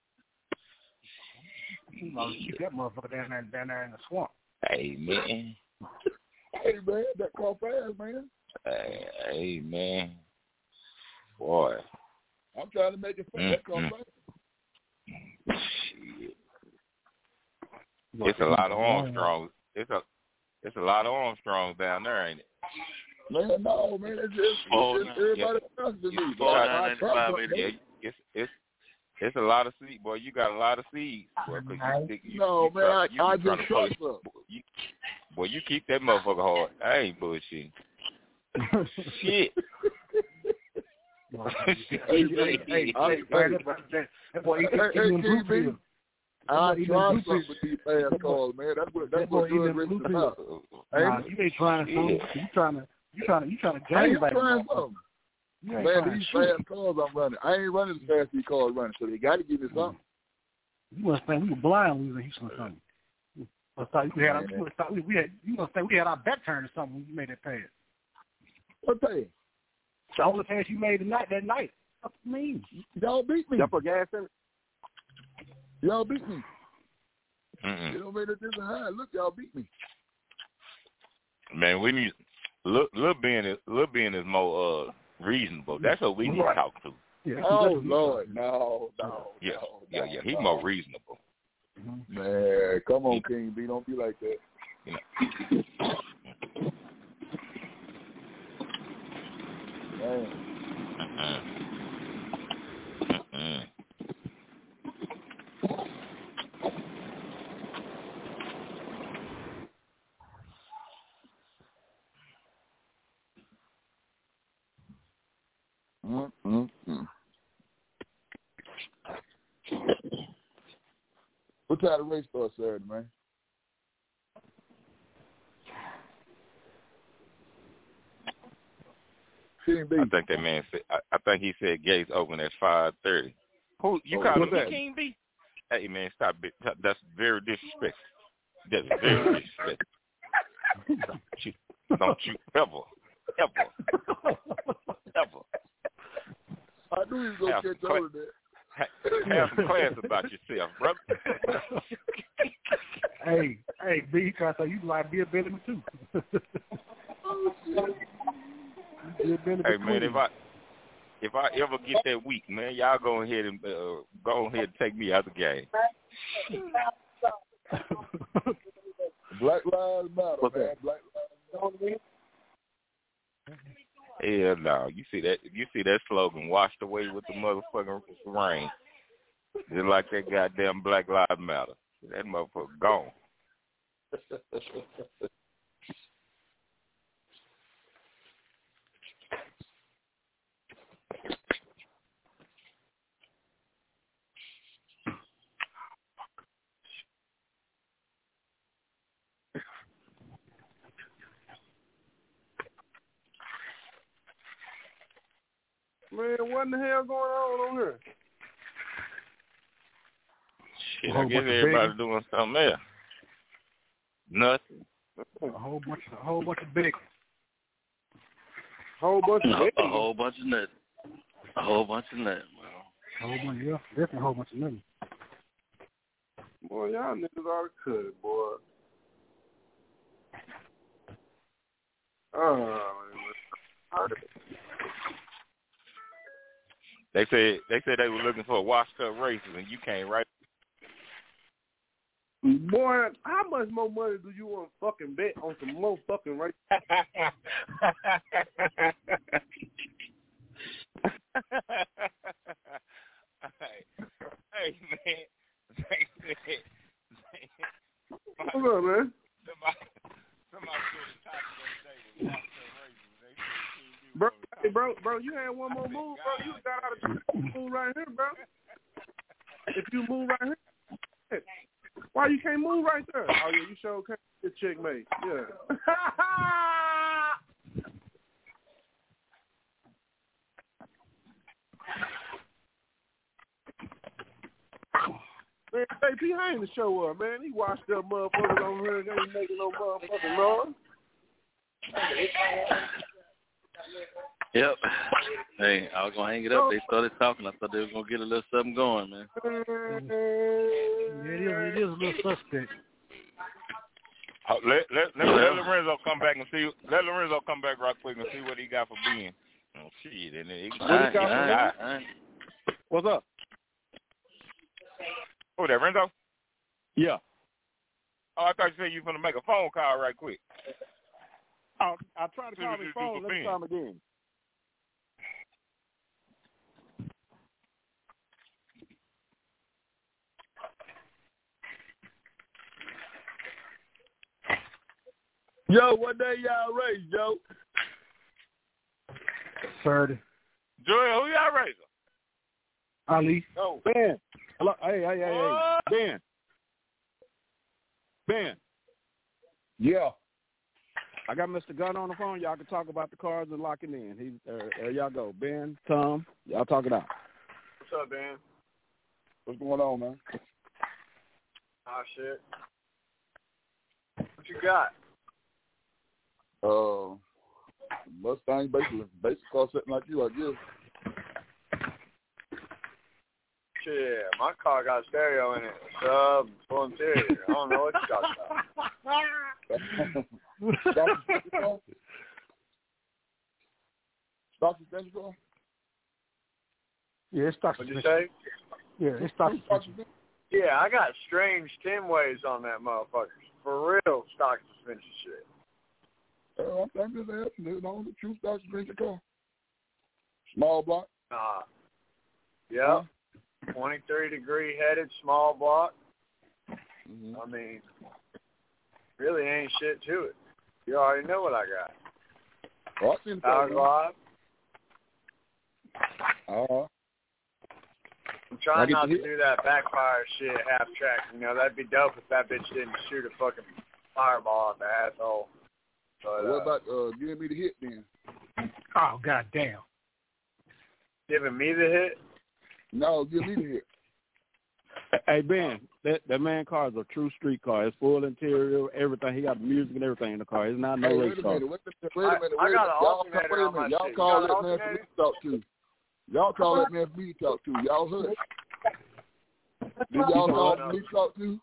You know, keep that motherfucker down there, down there in the swamp. Hey man. Hey man, that car fast, man. Hey, hey man. Boy. I'm trying to make it fast. That car Mm-mm. fast. Shit. It's a lot of Armstrongs. It's a it's a lot of Armstrongs down there, ain't it? Man, no, man, it's just, Oh, it's just no. everybody else to me. You But fall I- down I ninety-five, try to- Yeah, it's it's it's a lot of seed, boy. You got a lot of seeds, boy. 'Cause you, think you, No, you man, try, I, you I be trying just to push. trust them. You, boy, you keep that motherfucker hard. I ain't bullshit. Shit. Hey, hey, hey, hey, man, that, that, that boy, he, he, he doing blue pills. I He try doing blue something pills. with these fast cars, man. That's what that's That boy what good eating racing blue about. pills. Ain't Nah, it? you ain't trying something. You trying to, you trying to, you trying to I game ain't back. trying something. You ain't Man, trying these to shoot. fast cars I'm running, I ain't running as fast as these cars running, so they got to give me something. You must think we were blind when we was in Houston or something. You must thought we had, our, you must thought we, we had, you must think we had our back turned or something when you made that pass. What pay? the only pass you made tonight that night. What do you mean? Y'all beat me. Y'all put gas in it? Y'all beat me. Mm-mm. You don't make it this high. Look, y'all beat me. Man, we need Lil, Lil Ben is Lil Ben is more uh reasonable. That's what we need to talk to. Yeah, oh Lord, no, no, yeah, no, yeah, no, yeah. He's no. more reasonable. Man, come on, King B, don't be like that. You know. Man. Mm-mm. Mm-mm. Mm-mm-mm. What time the race starts Saturday, man? King B. I think that man said. I, I think he said gates open at five thirty. Who you Oh, calling me that? King B? Hey man, stop it. That's very disrespectful. That's very disrespectful. Don't you, don't you ever, ever, ever. I knew he was gonna Have catch some on cla- to that. ha- have some class about yourself, brother. Hey, hey, B, try to say you like Bill Bellamy too. Oh, shit. Bill Bellamy Hey man, queen. if I if I ever get that weak, man, y'all go ahead and uh, go ahead and take me out the game. Black Lives Matter, What's man. that? Black Lives Matter. Hell no. You see that you see that slogan washed away with the motherfucking rain. Just like that goddamn Black Lives Matter. That motherfucker gone. Man, what in the hell going on on here? Shit, A I whole guess bunch of everybody begging. doing something else. Nothing. A whole bunch, a whole bunch of big. Whole bunch of A, babies. a whole bunch of nothing. A whole bunch of nothing, A whole bunch, yeah, definitely a whole bunch of nothing. Boy, y'all niggas ought to cut it, boy. Oh, man. They said they said they were looking for a washed up races and you came right. Boy, how much more money do you want to fucking bet on some more fucking race? hey, hey man. They said, What's up, man? Somebody, somebody said the topic of the day was washed up races. They said King B Bro, was hey, bro, bro, you had one more move, bro. You got out of move right here, bro. If you move right here, why you can't move right there? Oh yeah, you sure can't get checkmate. Yeah. Man, J P ain't to show up, man. He washed up motherfuckers on here and they ain't making no motherfucking noise. Yep. Hey, I was gonna hang it up. They started talking. I thought they were gonna get a little something going, man. Yeah, it is, it is a little suspect. Oh, let let let, let Lorenzo come back and see. Let Lorenzo come back right quick and see what he got for Ben. Oh shit! And then he, What he got for got? Ben? What's up? Oh, that Renzo? Yeah. Oh, I thought you said you were gonna make a phone call right quick. I I tried to See call what his you do phone. for Let me Ben. call him again. Yo, what day y'all race, Joe? Saturday. Joel, who y'all racing? Ali. Oh, Ben. Hello. Hey, hey, hey, hey. What? Ben. Ben. Yeah. I got Mister Gunn on the phone. Y'all can talk about the cars and lock it in. He, uh, there y'all go. Ben, Tom, y'all talk it out. What's up, Dan? What's going on, man? Oh, shit. What you got? Uh, Mustang, basically, basic car setting like you, I guess. Shit, my car got stereo in it. Sub, full interior. I don't know what you talking about. Stock suspension car? Yeah, it's stock What'd you suspension. say? Yeah, it's stock suspension. Yeah, I got strange ten ways on that motherfucker. For real stock suspension shit. Uh, I'm just asking. There's no the true stock suspension car. Small block? Nah. Yep. Huh? twenty-three degree headed, small block. Mm-hmm. I mean, really ain't shit to it. You already know what I got. Well, I've seen the Power glide. Uh-huh. I'm trying not to do that backfire shit half track. You know, that'd be dope if that bitch didn't shoot a fucking fireball at the asshole. But, what uh, about uh, giving me the hit then? Oh, goddamn. Giving me the hit? No, give me the hit. Hey, Ben, that, that man car is a true street car. It's full interior, everything. He got music and everything in the car. It's not no hey, race wait car. a minute, wait a minute, wait a minute. I, I wait got a an Y'all, alternator wait a on my minute. Y'all shit. call You that got man an for me alternator? to talk to. Y'all call that man for me to talk to. Y'all hush. Did y'all call for me to talk to?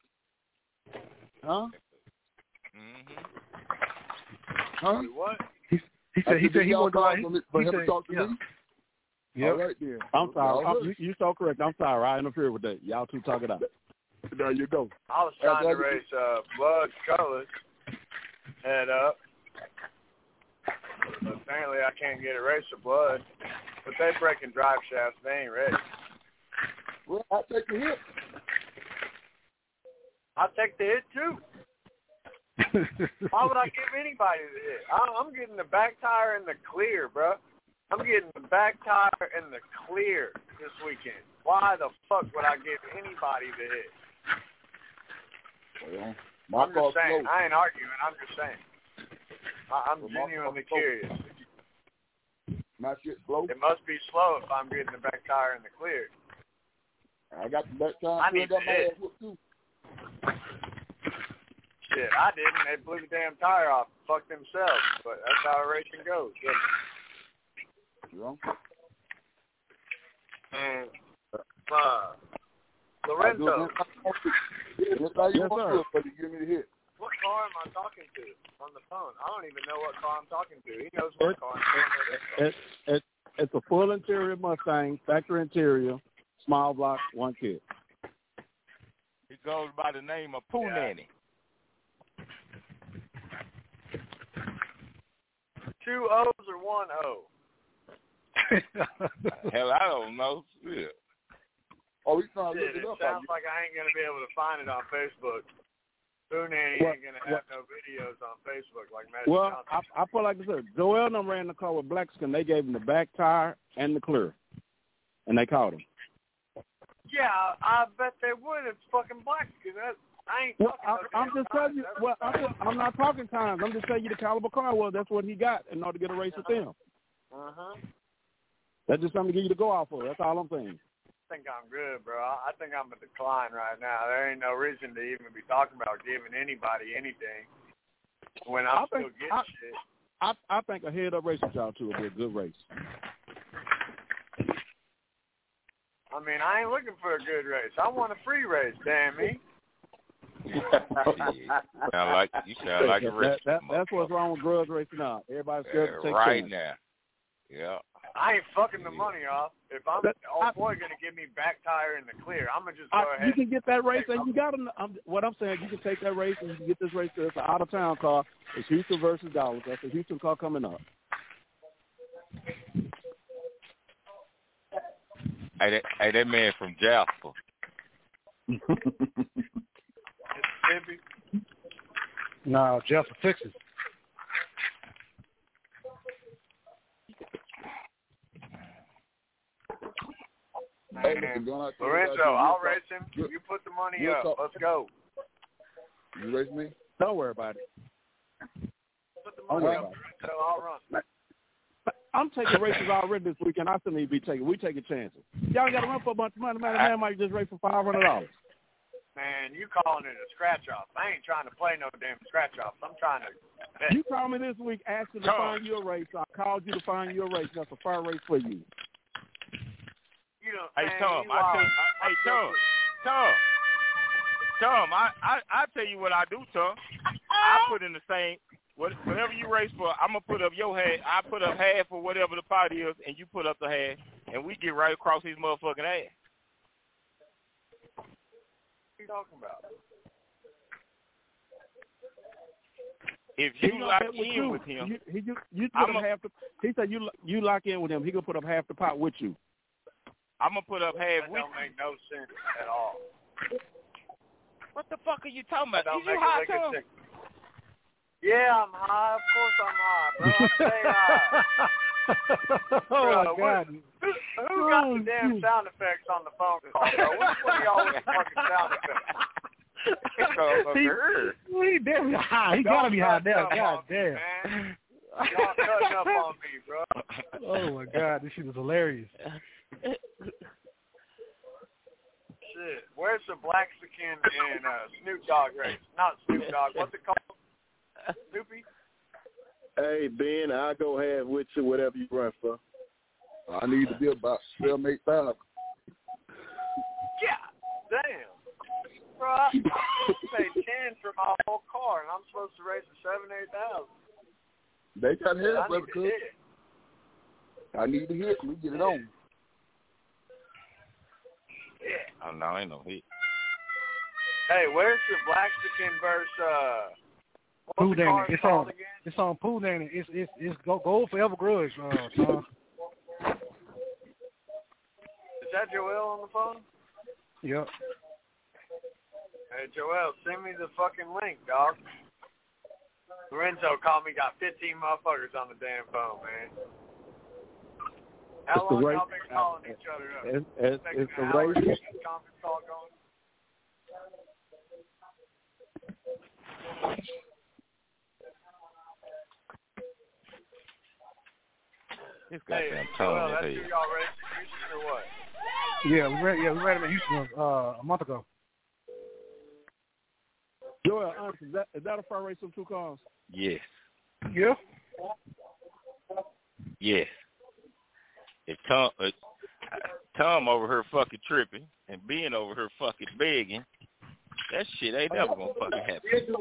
Huh? Mm-hmm. Huh? What? He, he said he said he wanted to like, for, me, for he him said, to talk to yeah. me? Yep. All right, then. I'm sorry. Y'all I'm, you, you so correct. I'm sorry. I interfere with that. Y'all two talk it out. There you go. I was trying to race uh, Blood Colors head up. But apparently I can't get a race of Blood. But they breaking drive shafts. They ain't ready. Well, I'll take the hit. I'll take the hit, too. Why would I give anybody the hit? I, I'm getting the back tire in the clear, bro. I'm getting the back tire in the clear this weekend. Why the fuck would I give anybody the hit? Well, my I'm just saying. slow. I ain't arguing. I'm just saying. I, I'm well, genuinely slow. curious. My shit slow. It must be slow if I'm getting the back tire in the clear. I got the back tire. I need got the my hit. ass whooped too. Shit, I didn't. They blew the damn tire off. Fuck themselves. But that's how racing goes. Yeah. You know? And uh, Lorenzo. Yes, sir. Yes, sir. Give me the hit. What car am I talking to on the phone? I don't even know what car I'm talking to. He knows what It, car I'm talking to. it, it, it's a full interior Mustang, factory interior, small block, one kid. He goes by the name of Pooh Yeah. Nanny. Two O's or one O? Hell, I don't know. Yeah. Oh, he's trying to Shit, look it it up. sounds like I ain't going to be able to find it on Facebook. Pooh Nanny Well, ain't going to have no videos on Facebook like Magic Well, I, Johnson. I feel like I said, Joel and them ran the car with Blackskin. They gave him the back tire and the clear, and they caught him. Yeah, I, I bet they would. It's fucking black. That, I ain't Well, talking I, no I'm damn just telling you. times. Well, I'm, I'm not talking times. I'm just telling you the caliber car was. That's what he got in order to get a race with them. Uh-huh. That's just something to get you to go out for. That's all I'm saying. I think I'm good, bro. I think I'm in decline right now. There ain't no reason to even be talking about giving anybody anything when I'm I still think, getting I, shit. I, I think a head-up race with y'all two would be a good race. I mean, I ain't looking for a good race. I want a free race, damn me. sound like you sound like a race. That, that, that's what's wrong with grudge racing now. Everybody's scared uh, to take right chance. now. Yeah. I ain't fucking the money off. If I'm That- old I- boy gonna give me back tire in the clear, I'm gonna just go I, ahead. you can get that race, and you got to. I'm, what I'm saying, you can take that race, and you can get this race. It's an out-of-town car. It's Houston versus Dallas. That's a Houston car coming up. Hey, that, hey, that man from Jasper. Mississippi. No, Jasper, Texas. Hey, listen, going out to Lorenzo, you, I'll you race him. you- You put the money you up. talk- Let's go. You race me? Don't worry about it. Put the Don't money worry up, about it. Lorenzo. I'll run. I'm taking races already this weekend. I still need to be taking. We taking chances. Y'all got to run for a bunch of money. Man, a man might just race for five hundred dollars. Man, you calling it a scratch off. I ain't trying to play no damn scratch off. I'm trying to You called me this week asking to Tom. find you a race. I called you to find you a race. That's a fair race for you. You know, Hey man, Tom, you I tell are- you, I, hey Tom, Tom, Tom, I, I I tell you what I do, Tom. I put in the same what whatever you race for. I'm gonna put up your half. I put up half for whatever the pot is, and you put up the half, and we get right across his motherfucking ass. What are you talking about? If He you gonna lock bet with in you. with him, you, he, you, you put I'm up a- half the. He said you you lock in with him. He gonna put up half the pot with you. I'm gonna put up half That with don't make no sense at all. What the fuck are you talking about? That don't Is you make high, a lick of Tom? sense. Yeah, I'm high. Of course I'm high, bro. I stay high. Oh Bro, my what- God. Who, who got the damn sound effects on the phone call, bro? Which one of y'all with the fucking sound effects? he, he definitely high. He gotta be high now. God damn. Man. Y'all cutting up on me, bro. Oh my God, this shit was hilarious. Shit. Where's the Blaxican and uh, Snoop Dogg race? Not Snoop Dogg. What's it called? Snoopy? Hey, Ben, I'll go ahead with you, whatever you run for. I need to be about seven, eight thousand. Yeah. Damn. Bro, I paid ten for my whole car, and I'm supposed to race for seven, eight thousand. They got I help, need brother. to Cook. hit. I need to hit. We get it on. Yeah. Oh no, ain't no hit. Hey, where's the Blaxican versus uh? Pooh What's the Danny. card It's called on. again? It's on Pooh Danny. It's it's it's go gold forever grudge, uh, Tom. Is that Joel on the phone? Yep. Hey, Joel, send me the fucking link, dog. Lorenzo called me, got fifteen motherfuckers on the damn phone, man. How It's the long race- y'all been calling each other up? It's, it's, Taking it's the an hour to race. get this conference call going? This Hey, goddamn Joel, Tom, that's hey. who y'all racing Houston or what? Yeah, we ran. Yeah, we ran him in Houston uh, a month ago. Joel, honest, is that is that a fair race of two cars? Yes, Yeah. yes. If Tom, uh, Tom over here fucking tripping and being over here fucking begging, that shit ain't never gonna fucking happen.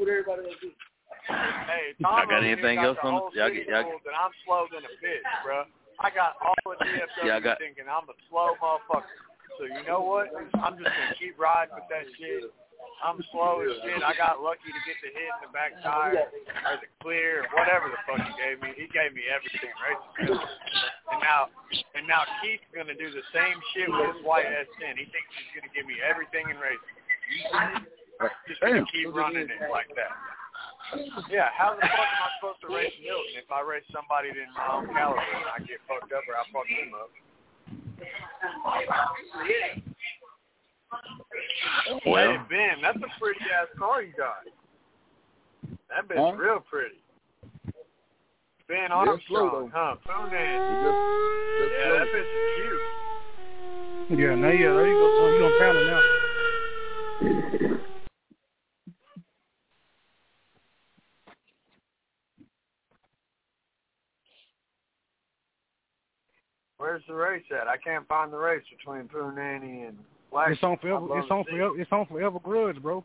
Hey, Y'all Tom got over here anything got else the on the- whole y'all city get- y'all- fooled that I'm slow than a bitch, bro. I got all the D F W Yeah, I got- thinking I'm a slow motherfucker. So you know what? I'm just gonna keep riding with that shit. I'm slow as shit. I got lucky to get the hit in the back tire or the clear or whatever the fuck he gave me. He gave me everything racing. And now, and now Keith's gonna do the same shit with his white S ten. He thinks he's gonna give me everything in racing. Just gonna Damn. keep running it like that. Yeah, how the fuck am I supposed to race Milton if I race somebody in my own caliber and I get fucked up or I fuck him up? Well, Hey, Ben, that's a pretty ass car you got. That bitch Huh? real pretty. Ben Yeah, it's slow, Armstrong, though. huh? Poonan. Just, just Yeah, slow. that bitch is cute. Yeah. Now, yeah. There you go. Tom. You gonna pound it now? Where's the race at? I can't find the race between Poonanny and Black. It's on I'd forever. love It's to on see forever. It's on Forever Grudge, bro.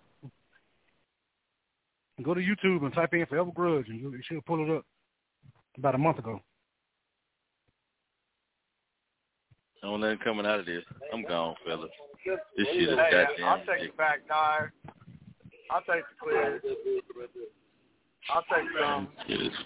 Go to YouTube and type in Forever Grudge, and you, you should pull it up. About a month ago. don't nothing coming out of this. I'm gone, fellas. This shit is Hey, I'll goddamn take sick. the back tire. I'll take the clear. I'll take some. Shit is-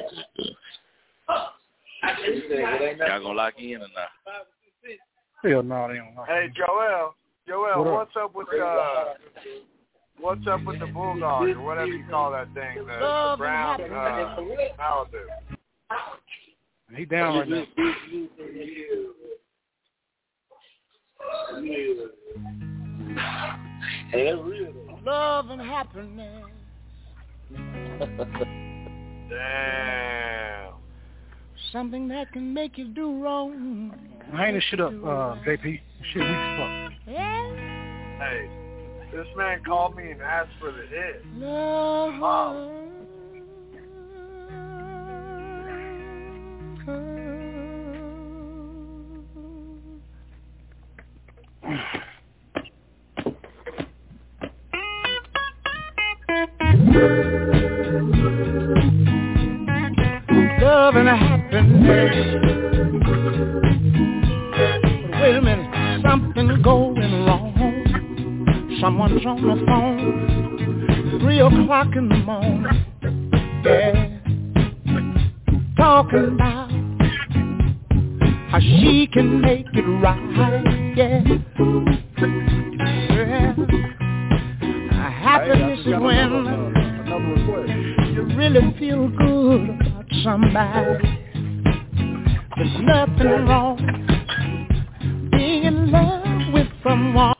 Y'all gonna lock in or not? Hell no, they don't. Hey, Joel. Joel, What up? what's up with uh, what's up with the Bulldog or whatever you call that thing, the, the brown uh, Malibu? He down right now. Love and happiness. Damn. Something that can make you do wrong. Hang this shit up, uh, J P. Shit weak as fuck. Hey, this man called me and asked for the hit. Love. Wow. Love and happiness. But wait a minute, something's going wrong. Someone's on the phone, three o'clock in the morning. Yeah, talking about how she can make it right. Yeah, yeah. Happiness is when you really feel good about somebody. There's nothing wrong being in love with someone.